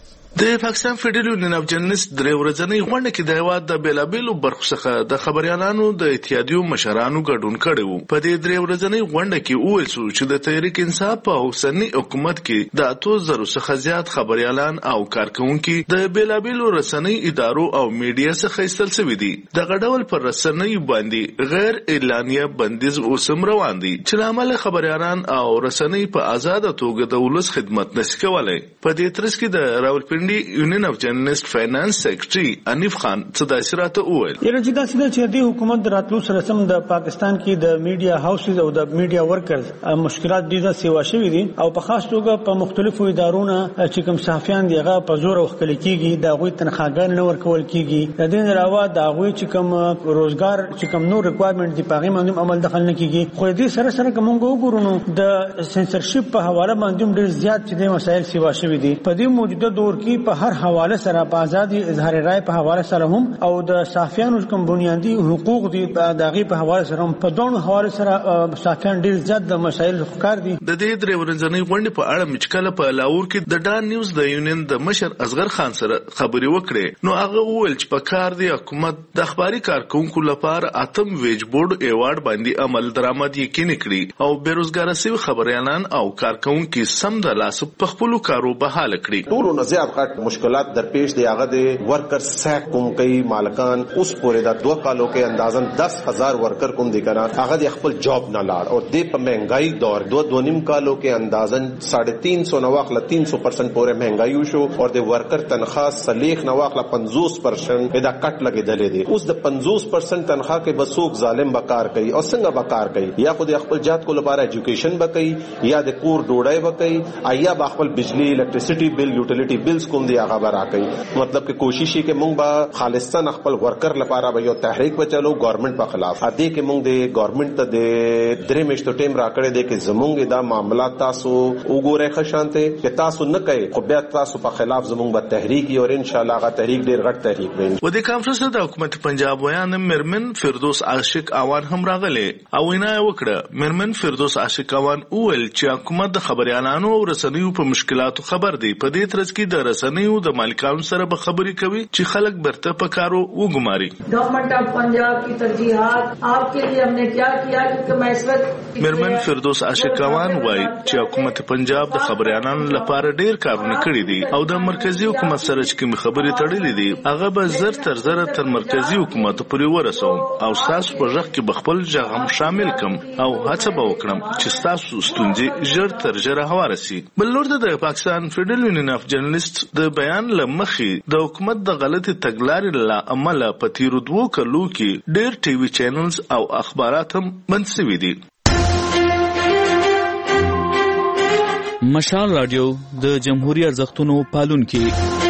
Speaker 19: د پاکستان فدرال یونین اف جرنالست درې ورځنۍ غونډه کې د هیواد د بیلابیلو برخو څخه د خبريالانو د اتحادیو مشرانو ګډون کړی وو. په دې درې ورځنۍ غونډه کې وویل شو چې د تحریک انصاف په اوسنی حکومت کې د اتو زرو څخه زیات خبريالان او کارکونکي د بیلابیلو رسنۍ ادارو او میډیا څخه ایستل شوي دي. دغه ډول پر رسنۍ باندې غیر اعلانیه بندیز اوسم روان دي چې عمل خبريالان او رسنۍ په آزاده توګه د ولس خدمت نشي کولای. په دې ترڅ کې د راولپنډي یونین اف جرنالست فاینانس سیکریټري انیف خان صداسراته وویل
Speaker 20: یره چې دا سیده چې د حکومت دراتلو سره سم د پاکستان کې د میډیا هاوسز او د میډیا ورکرز مشکلات ډیره سیوا شوي دي او په خاص توګه په مختلفو ادارونو چې کوم صحافیان دی هغه په زور وکړل کیږي د غوي تنخواګان نه ورکول کیږي. د دې علاوه د غوي چې کوم روزګار چې کوم نو ریکوایرمنټ دی پاغي باندې عمل دخل نه کیږي. خو دې سره سره کوم وګورونو د سنسرشپ په حواله باندې ډیر زیات چې د مسایل سیوا شوي دي. په دې موجوده دور کې په هر حواله سره په ازادي اظهار رائے په حواله سره هم او د صحافیانو کوم بنیادی حقوق دي دغه په حواله سره هم په دوه حواله سره صحافیان ډیر زیات د مسایل ښکار دي.
Speaker 19: د دې درې ورځنۍ غونډې په اړه مچکله په لاهور کې د ډان نیوز د یونین د مشر اصغر خان سره خبري وکړې. نو هغه وویل چې په کار دی حکومت د اخباري کارکونکو لپاره اتم ویج بورډ ایوارډ باندې عمل درآمد یقیني کړي او بیروزګار شوي خبريالان او کارکونکو سم د لاس په خپل کارو بحال کړي.
Speaker 21: ټول نه زیات غټ مشکلات درپیش دی هغه د ورکر سیک کوم کوي مالکان اوس پورې د دوه کالو کې اندازن دس هزار ورکر کوم دي کنه هغه د خپل جاب نه لاړ او د په مهنګای دور دوه دوه نیم کالو کې اندازن ساڑھے تین سو نواخله تین سو پرسنٹ پورې مهنګای شو او د ورکر تنخواه سلیخ نواخله پنځوس پرسنٹ دا کټ لګیدلې دي. اوس د پنځوس پرسنٹ تنخواه کې بسوک ظالم بکار کوي او څنګه بکار کوي یا خو د خپل جات کو لپاره ایجوکیشن بکوي یا د کور ډوډۍ بکوي یا با خپل بجلی الکتریسيټي بل یوټیلیټي بلز کوم دی هغه برا کوي. مطلب کې کوشش یې کې مونږ به خالصتا خپل ورکر لپاره به یو تحریک وچلو ګورنمنت په خلاف ا دې کې مونږ د ګورنمنت ته د درې میاشتو ټیم راکړې دي کې زمونږ دا معاملات تاسو وګورئ خشانته چې تاسو نه کوي خو بیا تاسو په خلاف زمونږ به تحریک او ان شاء الله هغه تحریک ډیر غټ تحریک وي.
Speaker 19: و دې کانفرنس د حکومت پنجاب ویان مرمن فردوس عاشق اوان هم راغله او وینا وکړه. مرمن فردوس عاشق اوان اول چې حکومت د خبريالانو او رسنیو په مشکلاتو خبر دی. په دې ترڅ کې د رسنیو د مالکانو سره به خبرې کوي چې خلک برته په کارو وګماري.
Speaker 2: गवर्नमेंट ऑफ पंजाब की तरजीहात आपके लिए हमने क्या किया क्योंकि मैं इस वक्त
Speaker 19: میرمن فردوس عاشقوان وایي چې حکومت پنجاب د خبريالانو لپاره ډیر کارونه کړی دي او د مرکزی حکومت سره چې کوم خبرې تړلې دي هغه به زر تر زر تر مرکزی حکومت پورې ورسوم او تاسو په ځخ کې بخپل ځای هم شامل کم او هڅه به وکړم چې تاسو ستونزې ژر تر ژره هواره شي. بل لور د پاکستان فدرل یونین اف جرنالست د بیان لمخې د حکومت د غلطي تګلارې له امله په تیرو دوو کلو کې ډیر ټي وي چینلز او اخبارات هم بند شوي دي.
Speaker 8: مشال رادیو د جمهوریت ارزښتونو پالونکي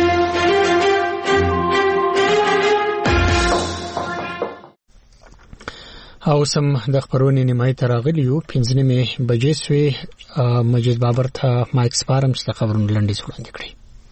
Speaker 1: او سم د خبرونې نیمای ته راغلی یو پنځه نیمې بجې سوې. مجید بابر ته مایک سپارم چې د خبرونو لنډیز وړاندې کړي.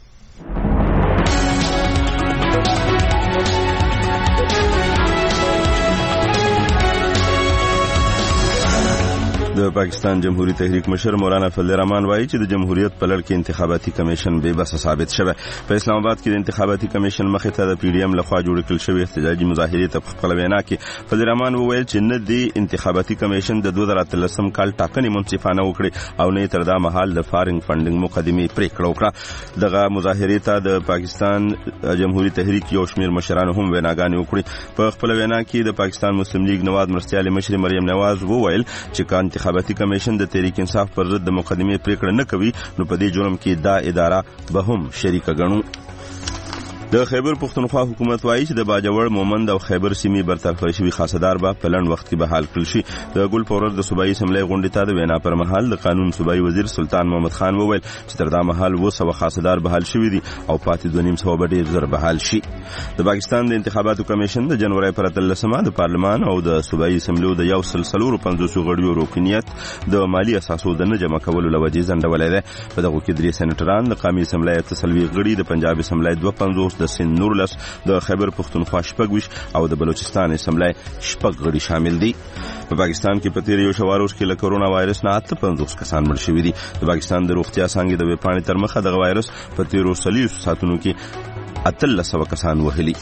Speaker 22: د پاکستان جمهوریت تحریک مشر مولانا فضل الرحمن وایي چې د جمهوریت په لړ کې انتخاباتي کمیشن بے بس ثابت شوی. په اسلام آباد کې د انتخاباتي کمیشن مخې ته د پی ډی ایم لخوا جوړ کړل شوی احتجاجي مظاهرې ته په خپل وینا کې فضل الرحمن وویل چې نه دی انتخاباتي کمیشن د دوه زره اتلسم کال ټاکنې منصفانه وکړي او نه تر دا مهال د فارنګ فندینګ مقدمې پریکړه وکړه. دغه مظاهرې ته د پاکستان جمهوریت تحریک یو شمېر مشرانو هم ویناګانې وکړي. په خپل وینا کې د پاکستان مسلم لیگ نواز مرستیال مشر مریم نواز وویل چې کان انتخاباتي کمیشن د تحریک انصاف پر ضد د مقدمې پریکړه نه کوي نو په دې جرم کې دا اداره به هم شریک ګڼو. د خیبر پختونخوا حکومت وایي چې د باجوړ مومند او خیبر سیمې برطرف شوي خاصدار به په لنډ وخت کې بحال کړل شي. د ګل پورر د صوبایي اسمبلی غونډې ته د وینا پر مهال د قانون صوبایي وزیر سلطان محمد خان وویل چې تر دا مهال اووه سوه خاصدار بحال شوي دي او پاتې دوه نیم سوه به ډېر زر بحال شي. د پاکستان د انتخاباتو کمیشن د جنوري پر اتلسمه د پارلمان او د صوبایي اسمبلیو د یو سل څلورو پنځوسو غړیو رکنیت د مالي اساسو د نه جمع کولو له وجې ځنډولی دی. په دغو کې درې سینیټران د قومي اسمبلی اته څلوېښت غړي د پنجاب اسمبلی دوه پنځوس د سند نورلس د خیبر پختونخوا شپږ ویشت او د بلوچستان اسمبلی شپږ غړي شامل دي. په پاکستان کې په تیر یو شواروز کې له کرونا وایرس نه اته پنځوس کسان مړ شوي دي. د پاکستان د روغتیا څانګې د ویبپاڼې تر مخه دغه وایرس په تیرو څلوېښتو ساعتونو کې اتلس سوه کسان وهلي.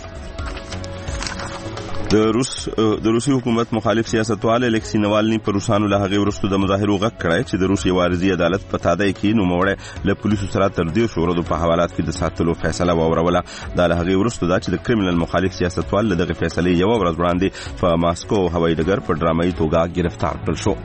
Speaker 22: د روس د روسي حکومت مخالف سیاستوال الکسی نوالني پر روسانو له هغه ورستو د مظاهرو غږ کړای چې د روس یو عارضي عدالت په تادای کې نوموړی له پولیسو سره تر دې شورو په حوالات کې د ساتلو فیصله ووروله. دا له هغه ورستو دا چې د کریمینل مخالف سیاستوال له دغه فیصلې یو ورځ وړاندې په ماسکو هوایي ډګر په ډرامایي توګه گرفتار کړل شو.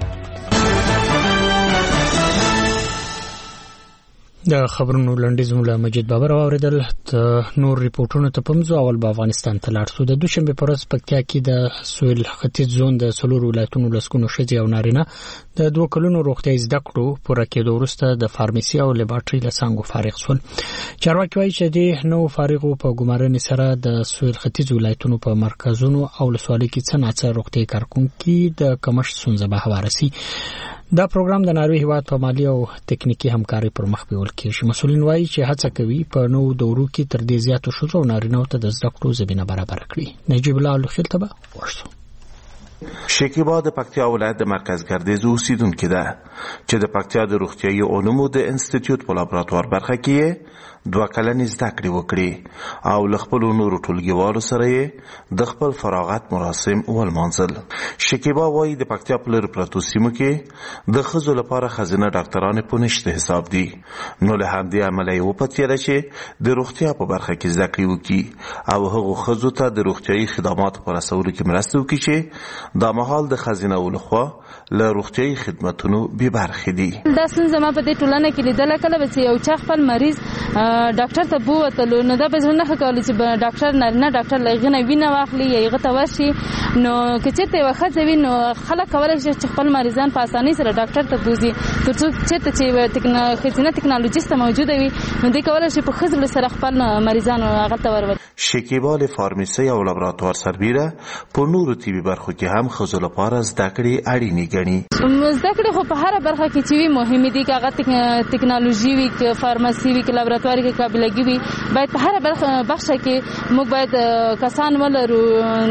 Speaker 1: د خبرونو لنډیز مولا مجید بابر اوریدل. نور ریپورتونو ته پمزو اول به افغانستان ته لاړ شو. د دوشنبه پر ورځ پکتیا کې د سویل ختیځ زون د څلور ولایتونو لسګونو ښځې او نارینه د دوه کلونو روغتیايي زده کړو پوره کېدو وروسته د فارمیسي او لیبارټري له څانګو فارغ شول. چارواکي وایي چې د نو فارغو په ګمارنې سره د سویل ختیځ ولایتونو په مرکزونو او لسوالۍ کې څه ناڅه روغتیايي کارکونکي د کمښت ستونزه به هواره سي. دا پروګرام د ناروې هیواد په مالی او تکنیکی همکاري پر مخ بیول کېږي. مسؤلین وایي چې هڅه کوي په نو دورو کې تر دې زیاتو ښځو او نارینه‌و ته د زده کړو زمینه برابر کړي. نجیب الله الخیل ته به ورسو.
Speaker 23: شکیبا د پکتیا ولایت د مرکز ګردیز اوسیدونکې ده چې د پکتیا د روغتیايي علومو د انسټیټیوټ په لابراتوار برخه کې دوه کلنې زده کړې وکړي او له خپلو نورو ټولګیوالو سره یې د خپل فراغت مراسم ولمانځل. شکیبا وایي د پکتیا په لرې پرتو سیمو کې د ښځو لپاره ښځینه ډاکټرانې په نشته حساب دي، نو له همدې امله یې وپتېده چې د روغتیا په برخه کې زده کړې وکړي او هغو ښځو ته د روغتیايي خدماتو په رسولو کې مرسته وکړي چې دا مهال د ښځینه‌و لخوا له روغتیايي خدمتونو بې برخې دي.
Speaker 24: دا ستونزه ما په دې ټولنه کې لیدله، کله به چې یو چا خپل مریض ډاکټر ته بوتلو نو دا به زړه نه ښه کولی چې ډاکټر نارینه ډاکټر له هغې نه وینه واخلي یا هغه ته ورشي. نو که چېرته یوه ښځه وي نو خلک کولی شي چې خپل مریضان په اسانۍ سره ډاکټر ته بوځي. تر څو چېرته چې ښځینه ټکنالوجیسته موجوده وي نو دوی کولی شي په ښځو سره خپل مریضان هغه ته ورولي.
Speaker 23: شکیبا له فارمیسي او لابراتوار سربیره په نورو طبي برخو کې هم ښځو لپاره زده کړې اړینې ګڼي.
Speaker 24: زده کړې خو په هره برخه کې چې وي مهمې دي، که هغه ټکنالوژي وي، که فارمسي وي، که لابراتواري کې قابلګي وي، باید په هره بخش کې موږ باید کسان ولرو،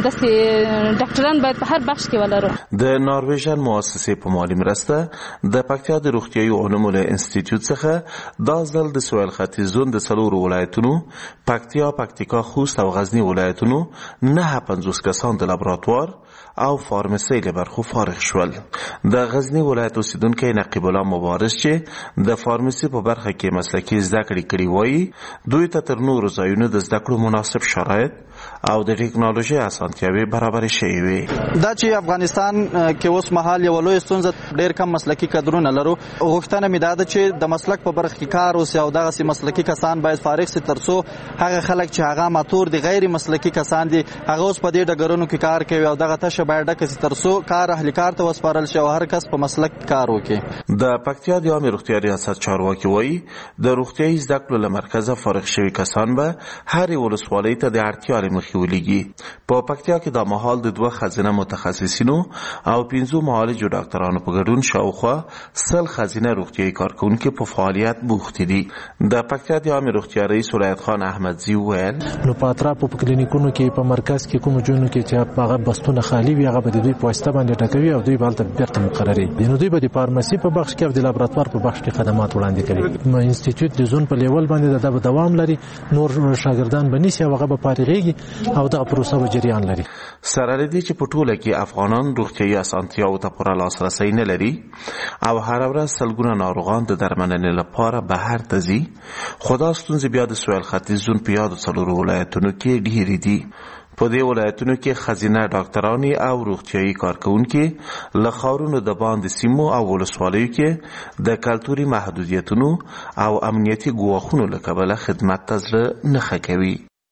Speaker 24: داسې ډاکټران باید په هر بخش کې ولرو.
Speaker 23: د نارویژن مؤسسې په مالي مرسته د پکتیا د روغتیايي علومو له انسټیټیوټ څخه دا ځل د سویل ختیځ زون د څلورو ولایتونو پکتیا، پکتیکا، خوست او غزنی ولایتونو نه پنځوس کسان د لابراتوار او فارمسي له برخو فارغ شول. د غزنی ولایت اوسیدونکو نقیب الله مبارز چې د فارمسي په برخه کې مسلکي زده کړې کړې وایي، دوی ته تر نورو ځایونو د زده کړو مناسب شرایط او د ټکنالوژي اسانتیاوي برابر شوي وي.
Speaker 3: دا چې افغانستان کې اوس مهال یو لوی ستونزه ډېر کم مسلکي کادرونه لرو، غوښتنه مې دا ده چې د مسلک په برخه کې کار وسي او دغسې مسلکي کسان باید فارغ سي، ترڅو هغه خلک چې هغه ماتور دي، غیر مسلکي کسان دي، هغه اوس په دې ډګرونو کې کار کوي او دغه تشه باید ډکه سي، ترڅو کار اهل کار ته وسپارل شي او هر کس په مسلک کار وکړي. د
Speaker 23: پکتیا د عامه روغتیا ریاست چارواکي وایي د روغتیايي زده کړو له مرکزه فارغ شوي کسان به هرې ولسوالۍ ته د اړتیا له مخې ولیږي. په پکتیا کې د مهال د دوه خزینه متخصصینو او پنځو معالجو ډاکټرانو په ګډون شاوخوا سل خزینه روغتیايي کارکونکي په فعالیت بوخت دي. د پکتیا د عامه روغتیا رئیس ولایت خان احمدزي وویل،
Speaker 6: نو په اطرافو په کلینیکونو کې په مرکز کې کوم جونو کې چې هغه بستونه خالی وي، هغه به دوی په واسطه باندې ټکوي او دوی به بیرته مقرري دي. نو دوی به د فارمسي په بخش کې او د لابراتوار په بخش کې خدمات وړاندې کوي. انسټیټیوټ د زون په لیول باندې د دوام لري، نور شاګردان به نشي، هغه به فارغيږي او دا پروسه به جریان لري.
Speaker 23: سره لري چې په ټوله کې افغانان روغتیايي اسانتیاو ته پوره لاسرسی نه لري او هر ورځ سلګونه ناروغان د درملنې لپاره بهر ته ځي. خو دا ستونزې بیا د سویل ختیځ زون په یادو څلورو ولایتونو کې ډېرې دي. په دې ولایتونو کې خزینه ډاکټرانی او روغتیايي کارکونکي له ښارونو د باندې سیمو او ولسوالیو کې د کلتوري محدودیتونو او امنیتي ګواښونو له کبله خدمت ته زړه نه ښه کوي.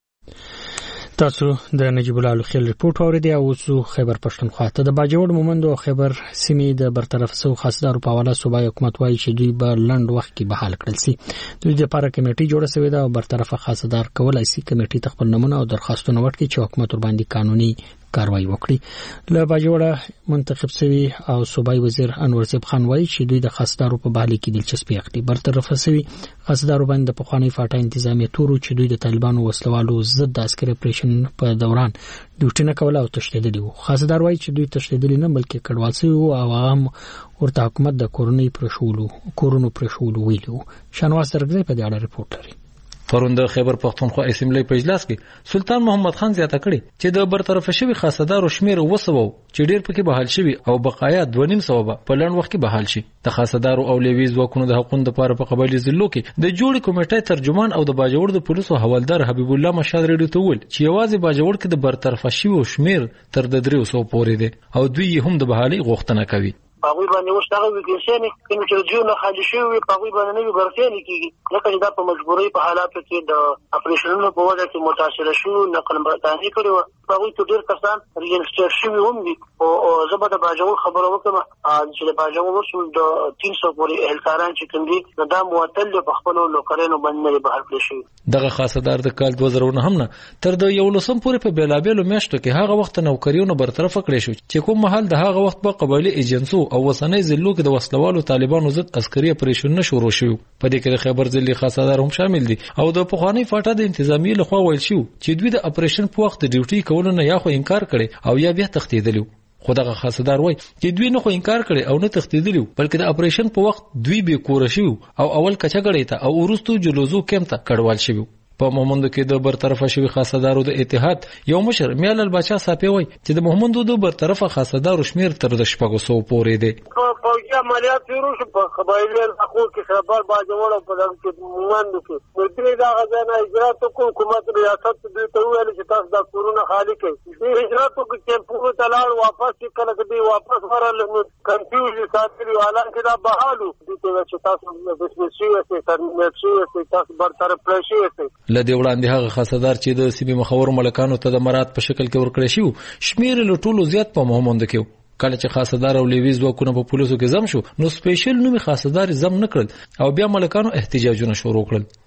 Speaker 1: تاسو د نجیب الله الخیل ریپورت اوریدئ او اوس خیبر پښتونخوا ته د باجوړ مومند او خیبر سیمې د برطرف شو خاصدارو په حواله صوبایي حکومت وايي چې دوی به لنډ وخت کې بحال کړل شي. دوی د لپاره کمیټه جوړه شوې ده او برطرف خاصدار کولای شي کمیټې ته خپل نمونه او درخواستونه ورکړي چې حکومت ور باندې قانوني کاروایی وکړي. له باجوړه منتخب شوی او صوبایي وزیر انور زیب خان وايي چې دوی د خاصدارو په بحالي کې دلچسپي اخلي. برطرف شوی خاصدارو باندې په خواني فاټا انتظامی تورو چې دوی د طالبانو وسلوالو ضد د عسکري اپریشن په دوران ډیوټي نه کوله او تشدید وو. خاصدار وايي چې دوی تشدید نه بلکې کډوال شوی او عوام ورته حکومت د کورونی پرشولو کورونو پرشولو ویلو. شنواز درګزی په دې اړه ریپورت لري.
Speaker 7: پرون د خیبر پښتونخوا اسمبلی په اجلاس کې سلطان محمد خان زیاته کړي چې د برطرف شوی خاصدارو شمیر وسوو چې ډیر پکې بحال شوی او بقایا دوه نیم سو په لړ وخت کې بحال شي. د خاصدارو او لیویز وکونو د حقوقو لپاره په قبایلی ضلعو کې د جوړې کمیټې ترجمان او د باجوړ د پولیسو حوالدار حبیب الله مشاد ریډیو ته ویل چې یوازې باجوړ کې د برطرف شوی شمیر تر د درې سو پورې دی او دوی هم د بحالي غوښتنه کوي.
Speaker 9: هغوی باندې اوس هغه ویکیشنې کوم چې جون خالي شوی وي هغوی باندې نوې برخې کیږي لکه دا په مجبورۍ په حالاتو کې د اپریشنونو په وجه کې متاثر شو نقل برتانیې کړی و هغوی ته ډېر کسان ریجسټر شوي هم دي او زه به د باجوړ خبره وکړم چې د باجوړ وسول د تین سو پورې اهلکاران چې کوم دي نو دا معطل دي په خپلو لوکرینو باندې نه بحال کړی شوي.
Speaker 7: دغه خاصدار د کال دوه زره نه هم نه تر د یولسم پورې په بیلابېلو میاشتو کې هغه وخت نوکریونو برطرف کړی شو چې کوم محل د هغه وخت په قبایلي ایجنسو او وسنۍ ضلعو کې د وسلوالو طالبانو ضد عسکري اپریشنونه شروع شوه. په دې کې د خیبر ضلع خاصدار هم شامل دي او د پخوانی فاټا د انتظامی لخوا ویل شو چې دوی د اپریشن په وخت ډیوټي کولو نه یا خو انکار کړي او یا بیا تختیدلی. خو دغه خاصدار وایي چې دوی نه خو انکار کړي او نه تختیدلی بلکې د اپریشن په وخت دوی به کور شي او اول کچګړې ته او ورستو جلوزو کېم ته کډوال شي. په مومندو کې د برطرف شوی خاصدارو د اتحاد یو مشر میال البچا صاحب وایي چې د مومندو د برطرف خاصدارو شمیر تر د شپږ سو پورې دی.
Speaker 9: فوجي عملیات شروع شو په قبایلی حقوق کې خبر باجوړ په دغه کې مومندو کې نو دوی دا غځنه اجرات کو حکومت ریاست دوی ته ویل چې تاسو د کورونه خالی کړئ. دوی اجرات کو چې پورو تلاړ واپس کله کې واپس ورل کنفیوز ساتلی اعلان کې دا بحالو دوی ته چې تاسو د بسمسي او ترمنیټي تاسو برطرف کړئ.
Speaker 7: لدې وړاندې هغه خاصدار چې د سیمې مخور ملکانو ته د مراد په شکل کې ورکړی شو شمیر له ټولو زیات په مومند کې کله چې خاصدار او لیویز وکونه په پولیسو کې زم شو نو سپیشل نومي خاصدار زم نکړل او بیا ملکانو احتجاجونه شروع کړل.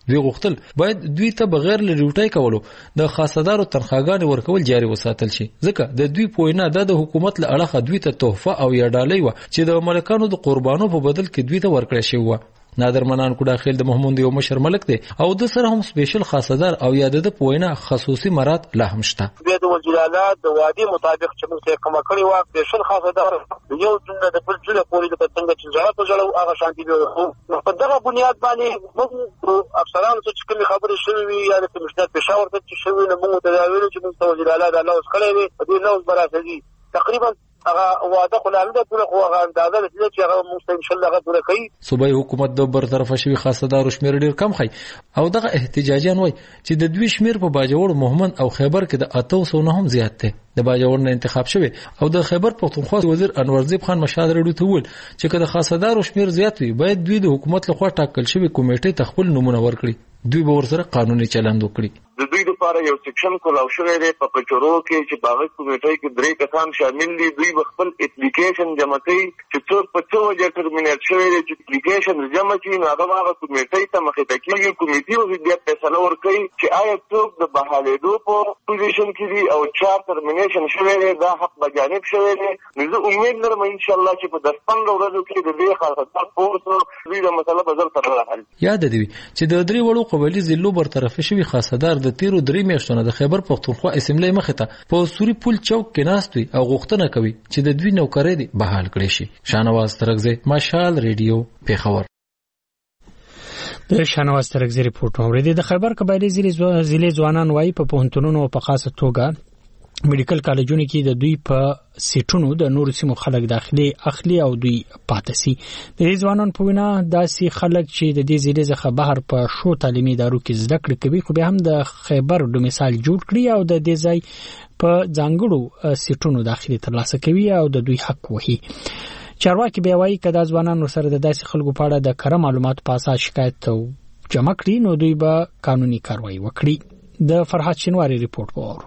Speaker 7: دوی غوښتل باید دوی ته بغیر له ډیوټي کولو د خاصدارو تنخواګانې ورکول جاري وساتل شي ځکه د دوی پوینه د حکومت له اړخه دوی ته تحفه او یا ډالۍ و چې د ملکانو د قربانو په بدل کې دوی ته ورکړل شوی و. نادر منان کو داخل د محمود یو مشر ملک دی او د سره هم سپیشل خاصدار او یا د پوینه خصوصي مراد لا هم شته.
Speaker 9: د وزیر اعلی د وادي مطابق چې موږ کوم کړی و سپیشل خاصدار یو د بل ځله پوری د څنګه چې ځړه په ځړه هغه شانتي به په دغه بنیاد باندې موږ افسرانو چې کوم خبرې شوې یا د کمشنر پېښور ته چې شوې نه موږ ته ویل چې موږ وزیر اعلی د الله اوس کړی دی په دې نو براسي تقریبا هغه واده خلانه د پوره خو هغه اندازه لري چې هغه موږ ان شاء الله هغه پوره کوي.
Speaker 7: صوبایي حکومت د برطرف شوی خاصدارو شمیر ډیر کم خي او دغه احتجاجان وای چې د دوی شمیر په باجوړ محمد او خیبر کې د اته سو نه هم زیات دی. د باجوړ نه انتخاب شوی او د خیبر پختونخوا وزیر انورزیب خان مشاد رډو ته ویل چې کله خاصدارو شمیر زیات وي باید دوی د حکومت لخوا ټاکل شوی کمیټې ته خپل نمونه ورکړي دوی به ورسره قانوني چلند وکړي.
Speaker 10: د دوی لپاره یو سیکشن کولاو شوی دی په کچورو کې چې باغ کمیټې کې درې کسان شامل دي. دوی خپل اپلیکیشن جمع کوي چې څوک په څو وجه ټرمینیټ شوی دی چې اپلیکیشن جمع کړي نو هغه هغه کمیټې ته مخې ته کېږي. کمیټې او بیا فیصله ورکوي چې آیا څوک د بحالېدو په پوزیشن کې دي او چا ټرمینیشن شوی دی دا حق بجانب شوی دی. نو زه امید لرم ان شاء الله چې په دس پنځه ورځو کې د دې خاصدار فورس دوی د مسله به ژر تر حل.
Speaker 7: یاد دی چې د درې وړو قبایلی ضلعو برطرف شوی خاصدار د تیرو درې میاشتو د خیبر پختونخوا اسمبلی مخې ته په سوري پل چوک کې ناست وي او غوښتنه کوي چې د دوی نوکرۍ دي بحال کړي شي. شانواز ترغزی مشال ریډیو پیښور.
Speaker 1: د شانواز ترغزی ریپورت اوریدي. د خیبر قبایلی ضلع ځوانان وایي په پوهنتونونو په خاصه توګه میډیکل کالجونو کې د دوی په سیټونو د نور سیمو خلک داخلي اخلي او دوی پاتسي. د دې ځوانان په وینا داسې خلک چې د دې ضلع څخه بهر په شو تعلیمي ادارو کې زده کړې کوي خو بیا هم د خیبر ډومیسایل جوړ کړي او د دې ځای په ځانګړو سیټونو داخلي ترلاسه کوي او د دوی حق وهي. چارواکي بیا وایي که دا ځوانان سره د داسې خلکو په اړه د کره معلوماتو په اساس شکایت جمع کړي نو دوی به قانوني کاروایی وکړي. د فرحات شینواری ریپورت وورو.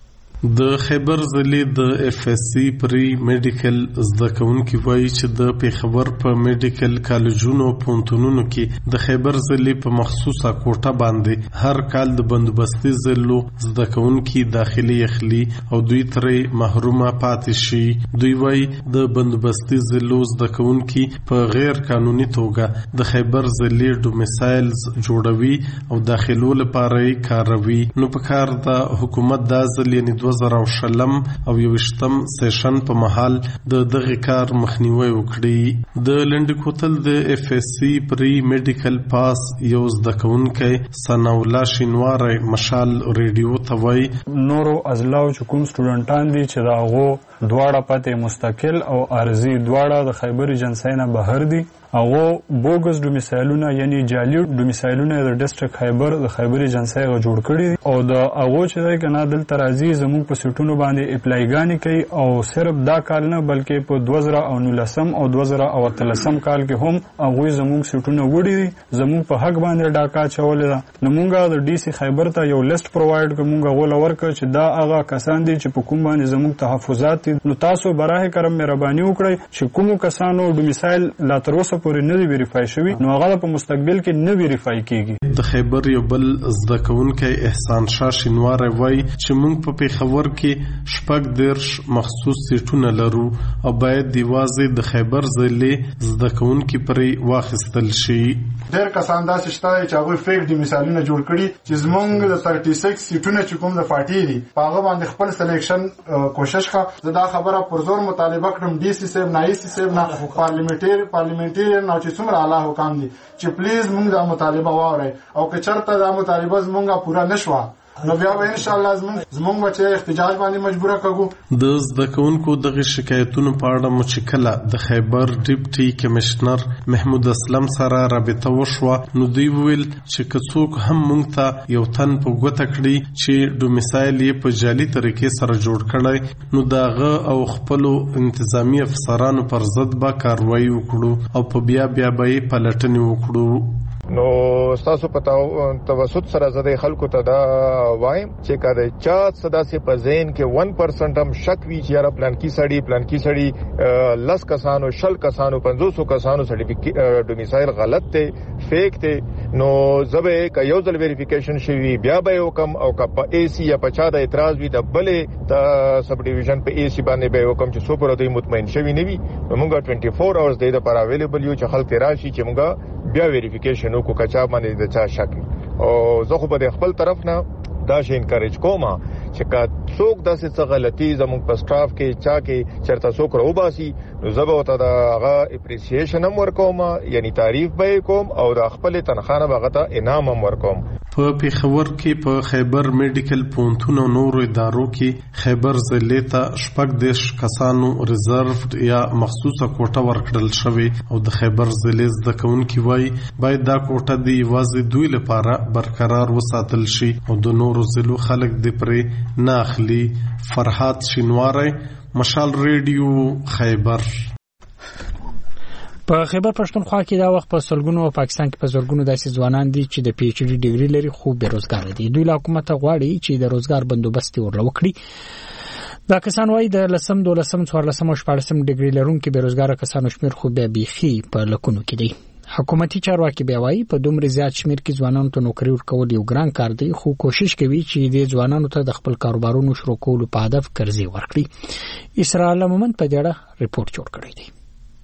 Speaker 11: د خیبر ضلع د اف اس سی پری میډیکل زده کوونکي وایي چې د پیښور په میډیکل کالجونو پونتونونو کې د خیبر ضلع په مخصوصه کوټه باندې هر کال د بندوبستي ضلعو زده کوونکي داخلي اخلي او دوی ترې محرومه پاتې شي. دوی وایي د بندوبستي ضلعو زده کوونکي په غیر قانوني توګه د خیبر ضلع ډومیسایلز جوړوي او داخلو لپاره یې کاروي. نو په کار د حکومت دا ضلع یعنې دوه زره او شلم او یوشتم سیشن په محل د دغه کار مخنیوي وکړي. د لنډ کوتل د اف اس سی پری میډیکل پاس یو زده کوونکی سناولا شینواری مشال ریډیو ته وایي
Speaker 12: نورو ازلاو چې کوم سټوډنټان دي چې داغو دواړه پته مستقل او ارزي دواړه د خیبر ایجنسی نه بهر دي او بوګس ډومیسایلونه یعنی جعلي ډومیسایلونه د ډیسټریکټ خیبر د خیبر ایجنسی غو جوړ کړي او د هغه چې د کنه دل ترازی زموږ په سټونو باندې اپلایګانی کوي او صرف دا کال نه بلکې په دوه زره او نولسم او دوه زره او اتلسم کال کې هم هغه زموږ سټونو وړي زموږ په حق باندې ډاکا چولې ده. نو موږ د ډي سي خیبر ته یو لیست پرووایډ کومه غول ورکړ چې دا هغه کسان دي چې په کوم باندې زموږ تحفظات دي. نو تاسو براه کرم مهرباني وکړئ چې کوم کسانو ډومیسایل لا تر اوسه پورې نه دی ویریفای شوی نو هغه په مستقبل کې نه ویریفای کیږي.
Speaker 11: د خیبر یو بل زده کوونکی احسان شاه شینواری وایي چې موږ په پیښور کې شپږ دیرش مخصوص سیټونه لرو او باید د یوازې د خیبر ضلع زده کوونکي پرې واخیستل شي.
Speaker 13: ډېر کسان داسې شته چې هغوی فیک ډومیسایلونه جوړ کړي چې زموږ د تھرټي سکس سیټونه چې کوم د فاټي دي په هغه باندې خپل سلیکشن کوشش کا. زه دا خبره پر زور مطالبه کړم ډي سی صاحب نایي سی صاحب نه پارلیمنټری پارلیمنټری نو چې څومره اعلی حکام دي چې پلیز موږ دا مطالبه واورئ او که چرته دا مطالبه زموږه پوره نشوه نو بیا به ان شاء الله زموږ زموږ بچي احتجاج باندې مجبوره کوو.
Speaker 11: د زده کوونکو دغه شکایتونو په اړه مو چې کله د خیبر ډیپټي کمشنر محمود اسلم سره رابطه وشوه نو دوی ویل چې که څوک هم موږ ته یو تن په ګوته کړي چې ډومیسایل یې په جعلي طریقې سره جوړ کړی نو داغه او خپلو انتظامی افسرانو پر ضد به کاروایی وکړو او په بیا بیا به یې پلټنې وکړو.
Speaker 25: نو
Speaker 4: تاسو په توسط سره زده خلکو ته دا وایم چې کله چا صدا سي په ذهن کې one percent هم شک وی چې را پلان کی سړی پلان کی سړی لس کسانو شل کسانو پنځوس کسانو سرټیفیکیټ ډومیسایل غلط ته فیک ته نو زبې ک یو ځل ویریفیکیشن شوی بیا به حکم او ک په ای سی یا په چا د اعتراض وی د بلې د سب ډیویژن په ای سی باندې به حکم چې سو پر دوی مطمئن شوی نه وي موږ چوبیس اورز د لپاره اویلیبل یو چې خلک راشي چې موږ بیا ویریفیکیشن وکړو کچا باندې د چا شک او زه خو په خپل طرف نه دا شي انکریج کوم چې کا څوک داسې څه غلطي زموږ په سټاف کې چا کې چرته څوک راوباسي نو زه به ته دا هغه اپریسیشن هم ورکوم یعنی تعریف به کوم او د خپل تنخواه به غته انعام هم ورکوم.
Speaker 11: په پیښور کې په خیبر میډیکل پونتون او نورو ادارو کې خیبر ضلع ته شپږ دیش کسانو ریزرڤ یا مخصوصه کوټه ورکړل شوې او د خیبر ضلع زده کوونکي وایي باید دا کوټه د یوازې دوی لپاره برقرار وساتل شي او د نورو ضلعو خلک د پرې نه اخلي. فرحات شینواری، مشال ریډیو، خیبر.
Speaker 1: په خیبر پښتونخوا کې دا وخت په سلګونو او پاکستان کې په زورګونو داسې ځوانان دي چې د پی ایچ ډي ډیګري لري خو بیروزګار دي. دوی له حکومت غواړي چې د روزګار بندوبست ورلو کړي. دا کسان وایي د لسم دولسم څوارلسم او شپاړسم ډیګري لرونکو بیروزګار کسانو شمیر خو بیا بیخي په لکونو کې دی. حکومتي چارواکي بیا وایي په دومره زیات شمیر کې ځوانانو ته نوکری ورکول یو ګران کار دی خو کوشش کوي چې د ځوانانو ته د خپل کاروبارونو شروع کولو په هدف قرضې ورکړي. اسرائیل مومند په دې اړه ریپورت جوړ کړی دی.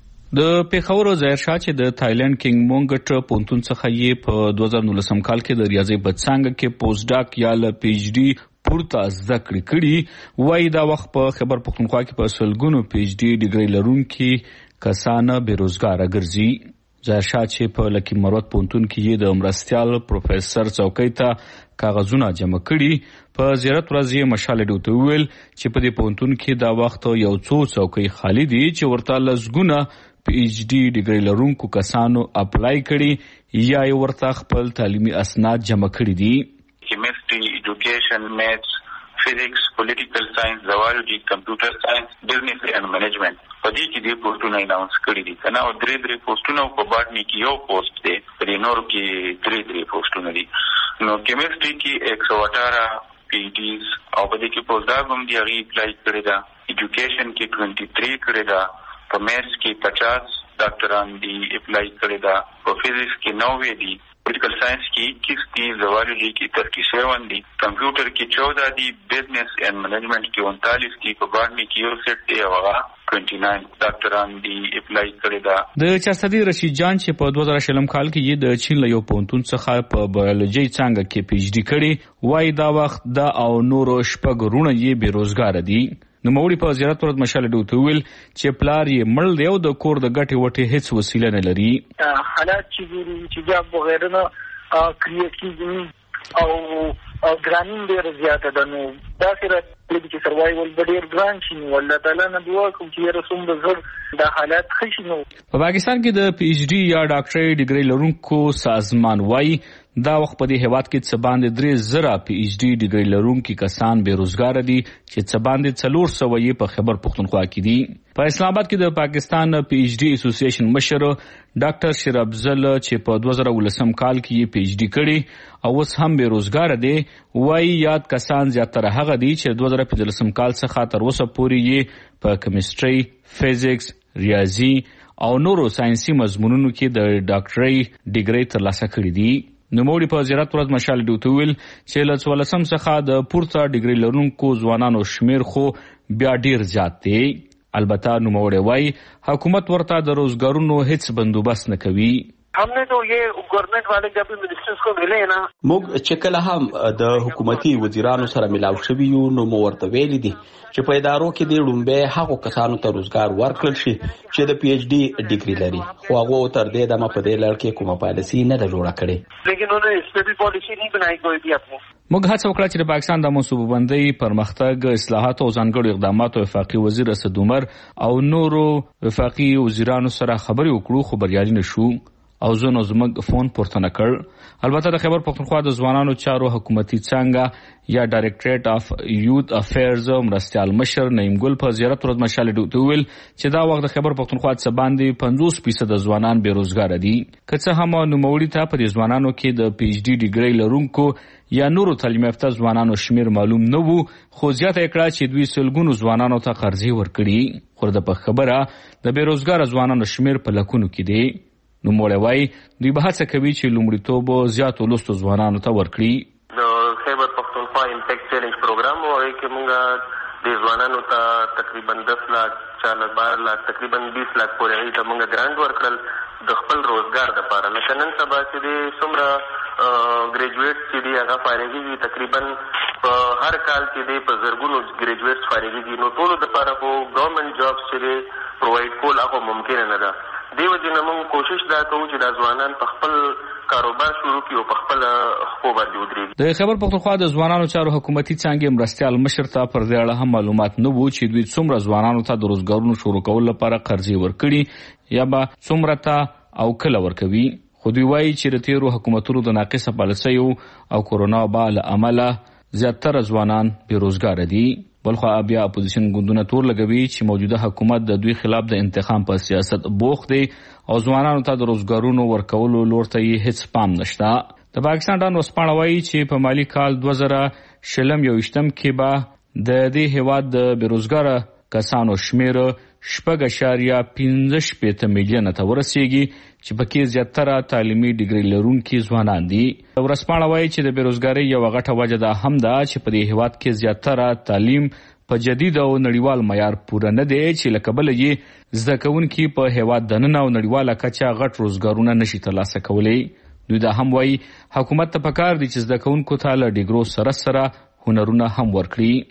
Speaker 8: د پیښور ظاهر شاه چې د تایلند کینګ مونګټ پونتون څخه یې په دوه زره نولسم کال کې د ریاضي په څنګه کې پوسټ ډاک یا ل پی ایچ ډي پورته زده کړې کړي وایي دا وخت په خیبر پښتونخوا کې په سلګونو پی ایچ ډي ډیګري لرونکي کسان بیروزګار ګرځي. ظاهر شاه چې په لکی مروت پونتون کې د مرستيال پروفیسور څوکۍ ته کاغذونه جمع کړي په زیارت ورځ مشال ډوته ویل چې په دې پونتون کې دا وخت یو څو څوکۍ خالی دي چې ورته لزګونه پی ایچ ډي ډیګري لرونکو کسانو اپلای کړي یا یې ورته خپل تعلیمي اسناد جمع کړي دي.
Speaker 14: کیمستري، ایجوکیشن، میتھس، فزکس، پولیټیکل ساينس، زوالوجي، کمپیوټر ساينس، بزنس اینڈ منیجمنٹ په دې کې د پوسټونو اناونس کړي دي کنه او درې درې پوسټونو په باټني کې یو پوسټ دی په دې نورو کې درې درې پوسټونه دي. نو کیمستري کې ایک سو اٹھارہ پی ایچ ډیز او په دې کې پوسټ ډاک هم دی هغه اپلای کړی دا. ایجوکیشن کې तेईस کړی دا. په میتھس کې پچاس ډاکټران دی اپلای کړی دا. په فزکس کې نوے دي. پولیټیکل ساينس کې اکیس دي. زوالوجي کې تینتیس دي. کمپیوټر کې چودہ دي. بزنس اینڈ منیجمنٹ کې انتالیس دي. په باټني کې یو سیټ دی او هغه उनतीस ډاکټران دی اپلای کړی دا.
Speaker 8: د چاستدی رشید جان چې په دوه زره شلم کال کې د چین له یو پونتون څخه په بایولوژي څنګه کې پی ایچ ډي کړی وای دا وخت دا او نورو شپږ رونه یې بیروزګار دي. نو موري په زیارت ورځ مشال ډوته ویل چې پلار یې مړ دی او د کور د ګټې وټې هیڅ وسیله نه لري.
Speaker 15: حالات چې چې جاب بغیر نه کریټ کیږي او ګرانین ډیر زیاته ده. نو دا سره چې سروایول ډیر ګران شي نو الله تعالی نه دعا کوم چې رسوم د زړه د حالات خشي نو.
Speaker 8: په پاکستان کې د پی ایچ ډي یا ډاکټري ډیګري لرونکو سازمان وایي دا وخت په دې هیواد کې څه باندې درې زره پی ایچ ډي ډیګري لرونکي کسان بیروزګار دي چې څه باندې څلور سوه یې په خیبر پښتونخوا کې دي. په اسلام آباد کې د پاکستان پی ایچ ډي اسوسییشن مشر ډاکټر شیر افضل چې په دوه زره ولسم کال کې یې پی ایچ ډي کړي او اوس هم بیروزګار دي وایي یاد کسان زیاتره هغه دي چې دوه زره پنځلسم کال څخه تر اوسه پورې یې په کیمستري، فزکس، ریاضي او نورو ساينسي مضمونونو کې د ډاکټري ډیګري ترلاسه کړي دي. نوموړي په زیارت ورځ مشال ډوته ویل چې له څوارلسم څخه د پورته ډیګري لرونکو ځوانانو شمیر خو بیا ډیر زیات دی. البته نوموړي وایي حکومت ورته د روزګارونو هیڅ بندوبست نه کوي.
Speaker 15: हमने तो ये गवर्नमेंट वाले जब मिनिस्टर्स को मिले ना
Speaker 17: موږ چې کله هم د حکومتي وزیرانو سره ملاو شوي یو نو مو ورته ویلي دي چې په ادارو کې د لومبه هغو کسانو ته روزګار ورکړل شي چې د پی ایچ ډي ډیګري لري خو هغه تر دې دمه په دې لړ کې کومه پالیسي نه جوړه کړې.
Speaker 15: لیکن انہوں اس پہ بھی پالیسی نہیں بنائی کوئی بھی اپنی.
Speaker 8: موږ هڅه وکړه چې د پاکستان د منصوبه بندۍ پرمختګ اصلاحات او ځانګړو اقداماتو وفاقي وزیر اسد عمر او نورو وفاقي وزیرانو سره خبرې وکړو خو بریالي نشو. او زونو زموږ فون پورته کړ. البته د خیبر پختونخوا د ځوانانو چارو حکومتي څنګه یا ډایریکټریټ اف یوث افیرز مرستیال مشر نعیم ګل په زیارت ورځ مشال ډو ویل چې دا وخت د خیبر پختونخوا څخه باندې پنځوس فیصد ځوانان بیروزګار دي. که څه هم نوموړي ته په دې ځوانانو کې د پی ایچ ډي ډیګري لرونکو یا نورو تعلیم یافته ځوانانو شمیر معلوم نه وو، خو زیاته کړه چې دوی سلګونو ځوانانو ته قرضې ورکړي. خو د خبره د بیروزګار ځوانانو شمیر په لکونو کې دی. نو موږ وایي دوی به هڅه کوي چې لومړیتوب زیاتو لوستو ځوانانو ته ورکړي.
Speaker 5: د خیبر پختونخوا امپیکټ چیلنج پروګرام وایي چې موږ د ځوانانو ته تقریبا دس لاک چاله بار لاک تقریبا بیس لاک پورې هغوی ته موږ ګرانټ ورکړل د خپل روزګار دپاره. لکه نن سبا چې دی څومره ګریجویټ چې دی هغه فارغېږي، تقریبا په هر کال چې دی په زرګونو ګریجویټس فارغېږي. نو ټولو دپاره خو ګورنمنټ جابس چې دی پرووایډ کول هغه ممکنه نه ده. دې وجې نه موږ کوشش دا کوو چې دا ځوانان په خپل کاروبار شروع کړي او په خپل خپو باندې ودرېږي.
Speaker 8: د خیبر پختونخوا د ځوانانو چارو حکومتي څانګې مرستیال مشر ته پر دې اړه هم معلومات نه وو چې دوی څومره ځوانانو ته د روزګارونو شروع کولو لپاره قرضې ورکړي یا به څومره ته او کله ورکوي. خو دوی وایي چې د تیرو حکومتونو د ناقصه پالیسیو او کورونا وبا له امله زیاتره ځوانان بیروزګار دي. بلخو بیا اپوزیشن ګوندونه تور لګوي چې موجوده حکومت د دوی خلاف د انتقام په سیاست بوخت دی او ځوانانو ته د روزګارونو ورکولو لور ته یې هیڅ پام نشته. د پاکستان ډان وسپاڼه وایي چې په مالی کال دوه زره شلم یوویشتم کې به د دې هیواد د بیروزګار کسانو شمیر شپږ اعشاریه پنځه شپېته میلیونه ته ورسیږي چې پکې زیاتره تعلیمي ډیګري لرونکي ځوانان دي. ورسپاڼه وایي چې د بیروزګارۍ یوه غټه وجه دا هم ده چې په دې هیواد کې زیاتره تعلیم په جدید او نړیوال معیار پوره نه دی چې له کبله یې زده کوونکي په هیواد دننه او نړیواله کچه غټ روزګارونه نشي ترلاسه کولی. دوی دا هم وایي حکومت ته پکار دی چې زده کوونکو ته له ډیګرو سره سره هنرونه هم ورکړي.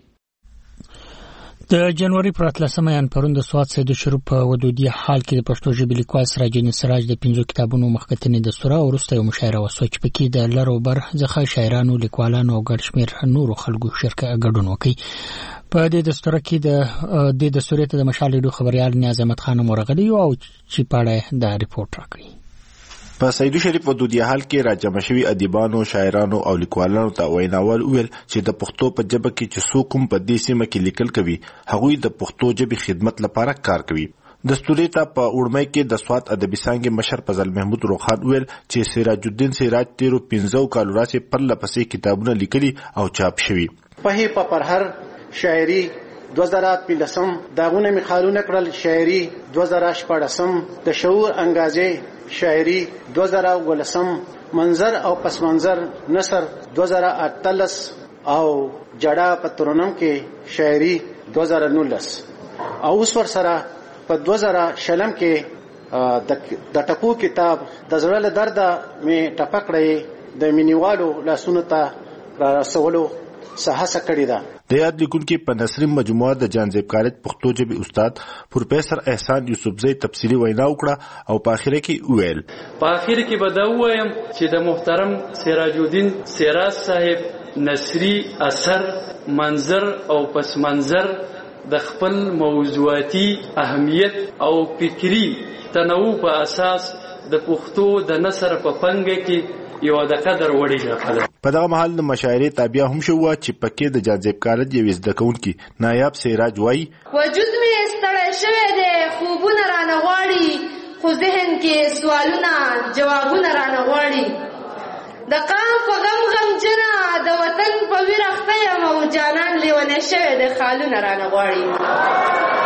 Speaker 1: د جنوري پر اتلسمه یان پرون د سواد سید شروع په ودودي حال کې د پښتو ژبې لیکوال سراج الدین سراج د پنځو کتابونو مخکتنې دستور او وروسته یو مشاعره وسوچ پکې د لر او بر ځخه شاعرانو، لیکوالانو او ګډ شمېر نورو خلکو شرکت ګډون وکړي. په دې دستور کې د د دستور ته د مشال ډو خبريال نیاز احمد خان مرغلي او چې پاړه د ریپورت راکړي.
Speaker 23: په سیدو شریف ودودي حال کې راجمع شوي ادیبانو، شاعرانو او لیکوالانو ته ویناوال ویل چې د پښتو په ژبه کې چې څوک هم په دې سیمه کې لیکل کوي هغوی د پښتو ژبې خدمت لپاره کار کوي. دستوري ته په وړمۍ کې د سواد ادبي څانګې مشر فضل محمود روخان ویل چې سراج الدین سراج تیرو پنځو کالو راځي پر لپسې کتابونه لیکلي او چاپ شوي.
Speaker 16: په په پر هر شاعري دو زره پنځم داغونه مخالونه کړل، شاعري دو زره شپږم د شعور انګازې شاعري دو زره ولسم، منظر او پس منظر نثر دو زره اتلس او جړه په ترنم کې شاعري دو زره نولس او اوس ور سره په دو زره شلم کې د ټکو کتاب د زړه له درده مې ټپکړې د مینیوالو لاسونو ته را رسولو ساحه کړی دا.
Speaker 23: د یاد لیکونکي په نثري مجموعه د جانزیب کالج پښتو ژبې استاد پروفیسور احسان یوسفزئی تفصیلی وینا وکړه او په اخر کې ویل
Speaker 18: په اخر کې به دا ووایم چې د محترم سراج الدین سراج صاحب نثري اثر منظر او پس منظر د خپل موضوعاتي اهمیت او فکری تنوع په اساس د پښتو د نثر په پنګه کې یو د قدر وړي راغله.
Speaker 23: په دغه محل د مشاعرې تابع هم شو چې پکې د جانزیب کالج یو زده کوونکی نایاب سراج وای
Speaker 20: وجود می ستړی شوی دی، خوبونه رانه غواړي، خو ذهن کې سوالونه جوابونه رانه غواړي. د قام په غم غم جنا د وطن په ویر اخته یم او جانان لیونی شوی دی، خالونه رانه غواړي.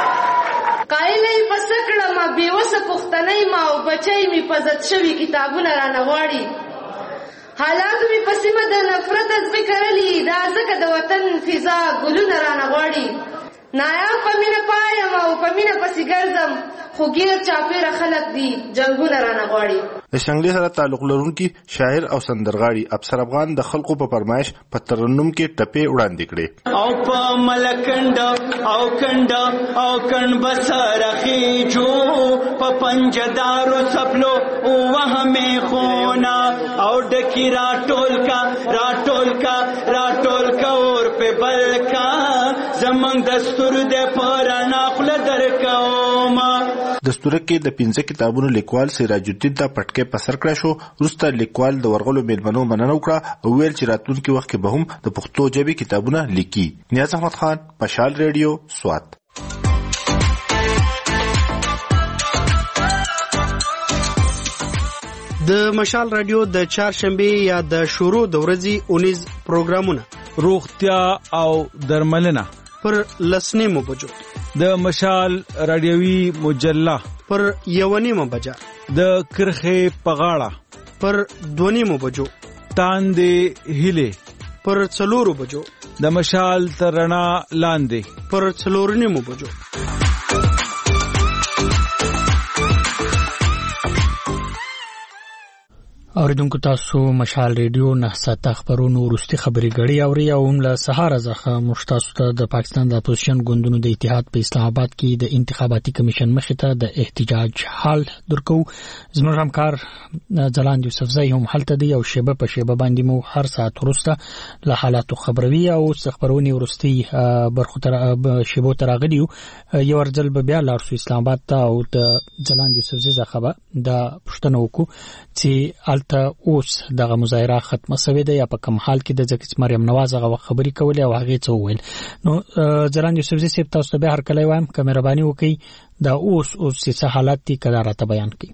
Speaker 20: قایلې په سکړه ما بیوسه پښتنۍ ما او بچی می په زد شوي کتابونه رانه غواړي. حالاتو می په سیمه د نفرت ذکرلی دا ځکه د وطن فضا ګلونه رانه غواړي. نایاب په مینه پایم او په مینه پسې ګرځم، خو ګیر چاپېره خلک دي جنګونه رانه غواړي.
Speaker 23: د شنګلې سره تعلق لرونکي شاعر او سندرغاړي افسر افغان د خلکو په فرمایش په ترنم کې ټپې وړاندې کړې
Speaker 25: او په ملکند او کند او کند بسرخي جو په پنجدارو سپلو او وهمه خونا او ډکی را ټول کا را ټول کا را ټول کا اور په بل کا زمنګ دستور دې پرانا خپل درکوما.
Speaker 23: دستوره کې د پنځه کتابونو لیکوال سراج الدین ته پټکې په سر کړی شو. وروسته لیکوال د ورغلو میلمنو مننه وکړه او ویل چې راتلونکي وخت کې به هم د پښتو ژبې کتابونه لیکي. نیاز احمد خان، مشال ریډیو، سوات.
Speaker 2: د مشال رادیو د چهارشنبه یا د شروع د ورځې اونیز پروګرامونه
Speaker 19: روغتیا او درملنه
Speaker 2: پر لسنیمو بجو،
Speaker 19: د مشال رادیوي مجله
Speaker 2: پر یونیمو بجا،
Speaker 19: د کرخه پغاړه
Speaker 2: پر دونیمو بجو،
Speaker 19: تاندې هله
Speaker 2: پر څلورو بجو،
Speaker 19: د مشال ترنا لاندې
Speaker 2: پر څلورنیمو بجو.
Speaker 1: اوریدونکو تاسو مشال ریډیو نه ساته خبرونو وروستي خبري غړي اوري او هم له سهار ځخه مشتاسو ته د پاکستان د اپوزیشن ګوندونو د اتحاد په اسلام آباد کې د انتخاباتي کمیشن مخې ته د احتجاج حال درکو. زموږ همکار ځلاند یوسفزئی هم حالت دی او شیبه په شیبه باندې مو هر ساعت وروسته له حالاتو خبروي او خبرونی وروستي برخو تر شیبو تراغلی یو ورځل به بیا لارسو اسلام آباد ته او د ځلاند یوسفزئی ځخه د پښتنو کو چې ته اوس دغه مظاهره ختمه شوې ده یا په کوم حال کې د ځکه مریم نواز هغه خبري کولې او هغه څه وویل. نو ځلان یوسفزئی صاحب تاسو ته به هر کله وایم که مهرباني وکړئ دا اوس اوس څه حالات دي کله راته بیان کړئ.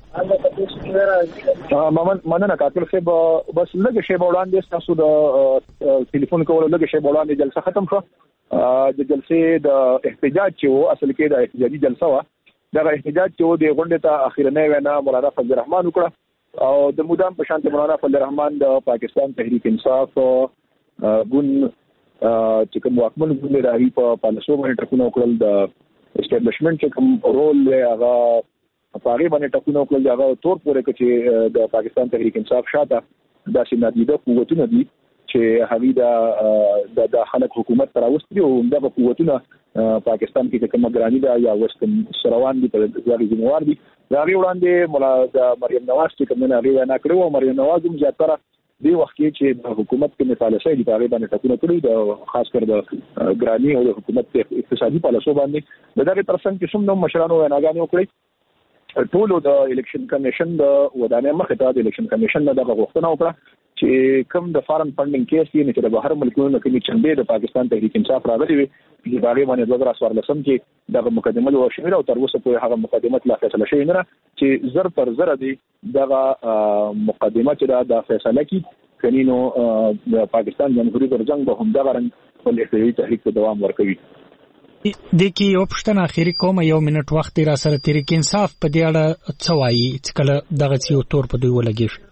Speaker 21: مننه کاکل صاحب. بس لږ شی وړاندې تاسو د ټلیفون کول لږ شی وړاندې جلسه ختم شو. د جلسې د احتجاج چې و اصل کې د احتجاجي جلسه و. دا احتجاج چې د غونډې ته اخیرنۍ وینا مولانا فضل الرحمن وکړه او د مودام په شان مولانا فضل الرحمن د پاکستان تحریک انصاف ګون چې کوم واکمن ګوند راهي په پالیسو باندې ټکونه وکړل، د اسټابلیشمنت چې کوم رول دی هغه په هغه باندې ټکونه وکړل، هغه تور پورې چې د پاکستان تحریک انصاف شاته داسې نادیده قوتونه دي چې هغه د د خلک حکومت تر اوسه او د قوتونه پاکستان کې کومه ګرانی ده یا وستن سروان دي په ځای ځموار دي. دا غي وړاندې مولا د مریم نواز چې کوم نه غوښنه کړو او مریم نواز هم زیاتره دی وخت کې چې د حکومت کې مثال شي د هغه باندې ټکونه کړی د خاص کر د ګرانی او د حکومت اقتصادي پالیسو باندې د دغه ترڅنګ چې څومره مشرانو ویناګانې وکړي. ټول د الیکشن کمیشن د ودانې مخې ته د الیکشن کمیشن نه دغه غوښتنه وکړه چې کوم د فارن فندینګ کیس یې چې د بهر ملکونو کې چندې د پاکستان تحریک انصاف راغلي وي چې هغه باندې دوه زره څوارلسم کې دغه مقدمه له شمیر او تر اوسه پورې هغه مقدمه لا فیصله شوی نه چې زر پر زر دی دغه مقدمه چې د فیصله کې کنينو د پاکستان جمهوریت ورځنګ به هم دغه رنګ په احتجاجي تحریک ته دوام ورکوي.
Speaker 1: د کی یو پښتنه اخیری کوم یو منټ وخت را سره تحریک انصاف په دې اړه څه وایي چې کله دغه یو تور په دوی ولګي شي.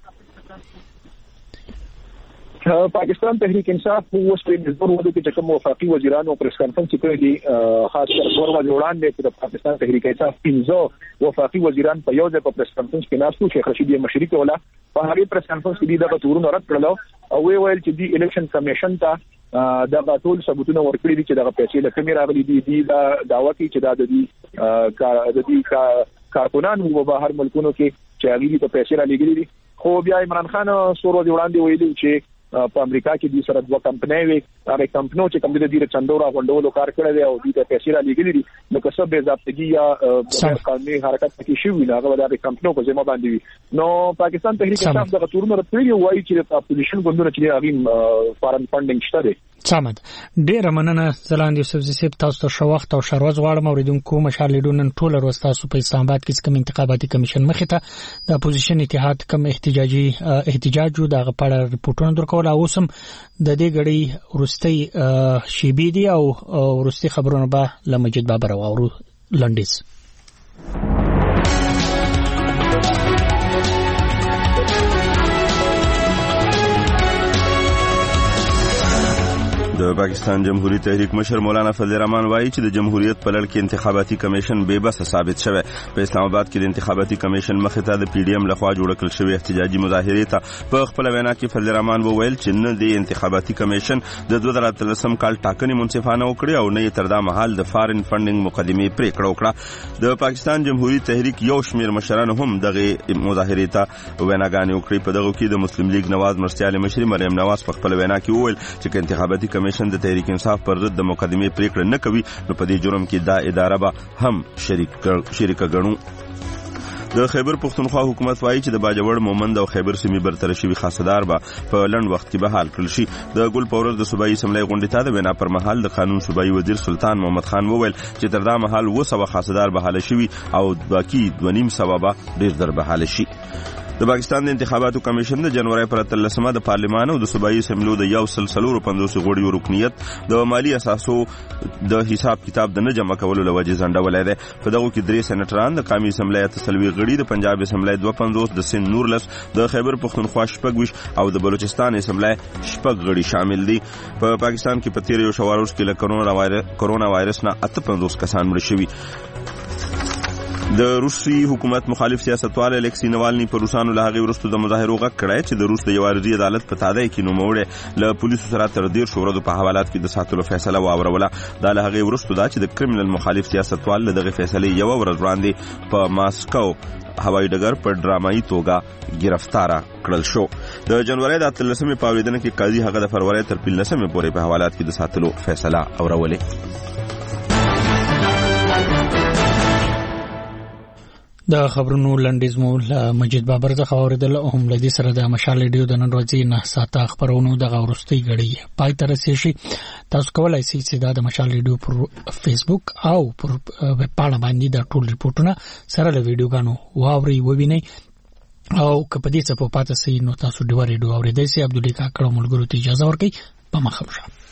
Speaker 21: پاکستان تحریک انصاف اوس په نظر ودی چې کوم وفاقي وزیرانو پریس کانفرنس کړی دی، خاص کر څور وړاندې چې د پاکستان تحریک انصاف پنځه وفاقي وزیران په یو ځای په پریس کانفرنس کې ناستو. شیخ رشید مشرق ولا په هغه پریس کانفرنس کې دغه تورونه رد کړل او وی ویل چې دی الیکشن کمیشن ته دغه ټول ثبوتونه ورکړي دي چې دغه پیسې له کومې راغلي دي. دی دا داوا کوي چې دا د دې د دې کارکونانو په بهر ملکونو کې چې هغه په پیسې را لګري دي. خو بیا عمران خان سورو دی وړاندې ویلي چې په امریکا کې د سره دوه کمپنۍ وي، هغه کمپنو چې کوم د دې چندورا غونډولو کار کړی دی او د پیسې را لګري دي نو که څه به ضابطګي یا قانوني حرکت کې شي وي هغه د کمپنو په ذمہ باندې وي. نو پاکستان تحریک انصاف دغه تورونه راتللی وایي چې د اپوزیشن ګوندونو چې هغه فارن فندینګ شته دي.
Speaker 1: سمد ډیر مننه زلاند یوسفزئی صاحب، تاسو ته شو وخت او شروز غواړم اوریدونکو مشال لیډونن ټول ورځ تاسو په اسلام آباد کې کوم انتخاباتي کمیشن مخې ته د اپوزیشن اتحاد کوم احتجاجي احتجاج د غپړه ریپورتونو درکول او سم د دې غړي ورستي شیبي دي او ورستي خبرونه به لمجید بابر او لنډیز.
Speaker 22: د پاکستان جمهوریت تحریک مشر مولانا فضل الرحمن وایي چې د جمهوریت په لړ کې انتخاباتي کمیشن بے بس ثابت شوی. په اسلام آباد کې د انتخاباتي کمیشن مخې ته د پی ډی ایم لخوا جوړ کړل شوی احتجاجي مظاهرې ته په خپل وینا کې فضل الرحمن وویل چې نه د انتخاباتي کمیشن د دوه زره اتلسم کال ټاکنې منصفانه وکړي او نه یې تر دا مهال د فارن فندینګ مقدمې پریکړه وکړه. د پاکستان جمهوریت تحریک یو شمیر مشرانو هم دغه مظاهرې ته ویناګانې وکړې. په دغه کې د مسلم لیگ نواز مرستیال مشر مریم نواز په خپل وینا کې وویل چې انتخاباتي کمیشن کمیشن د تحریک انصاف پر ضد د مقدمې پریکړه نه کوي نو په دې جرم کې دا اداره به هم شریک شریکه ګڼو. د خیبر پښتونخوا حکومت وایي چې د باجوړ مومند او خیبر سیمې برتر شوي خاصدار به په لنډ وخت کې بحال کړل شي. د ګل پورز د صوبایي اسمبلی غونډې ته د وینا پر مهال د قانون صوبایي وزیر سلطان محمد خان وویل چې تر دا مهال اوه سوه خاصدار بحاله شوي او باقي دوه نیم سوه به ډېر در بحاله شي. د پاکستان د انتخاباتو کمیشن د جنوري پر اتلسمه د پارلمان او د صوبایي اسمبلیو د یو سل څلور پنځوس غړیو رکنیت د مالی اساسو د حساب کتاب د نه جمع کولو لوجې ځنډولای دی. په دغه کې درې سېنټران د قومي اسمبلی تسلوي غړي د پنجاب اسمبلی دوه پنځوس د سند نورلس د خیبر پښتونخوا شپږ ویش او د بلوچستان اسمبلی شپږ غړي شامل دي. په پاکستان کې په تیر یو شوار وروسته له کرونا وایرس کرونا وایرس نه اته پنځوس کسان مړ شوي. د روسي حکومت مخالف سیاستوال الکسی نوالني پر روسانو له هغې وروسته د مظاهرو غږ کړی چې د روس د یو عارضي عدالت په تادیه کې نوموړی له پولیسو سره تر دېرشو ورځو په حوالات کې د ساتلو فیصله واوروله. دا له هغې وروسته ده چې د کریمینل مخالف سیاستوال له دغې فیصلې یوه ورځ وړاندې په ماسکو هوایي ډګر په ډرامایي توګه ګرفتاره کړل شو. د جنوري د اتلسمې په اورېدنه کې قاضي هغه د فروری تر پنځلسمې پورې په حوالات کې د ساتلو فیصله اورولې.
Speaker 1: د خبرونو لنډیز مو له مجید بابر څخه اوریدل او هم له دې سره د مشال ریډیو د نن ورځې نه ساته خبرونو د غورستي غړي پای تر رسیدي. تاسو کولای شئ چې د مشال ریډیو پر فیسبوک او پر ویب پاڼه باندې د ټول ریپورتونو سره له ویډیوګانو واوري ووینئ او کپدې څه په پاتې سي نو تاسو د ریډیو اوریدئ سي. عبدالله کاکړ ملګرو ته اجازه ورکړئ. په مخه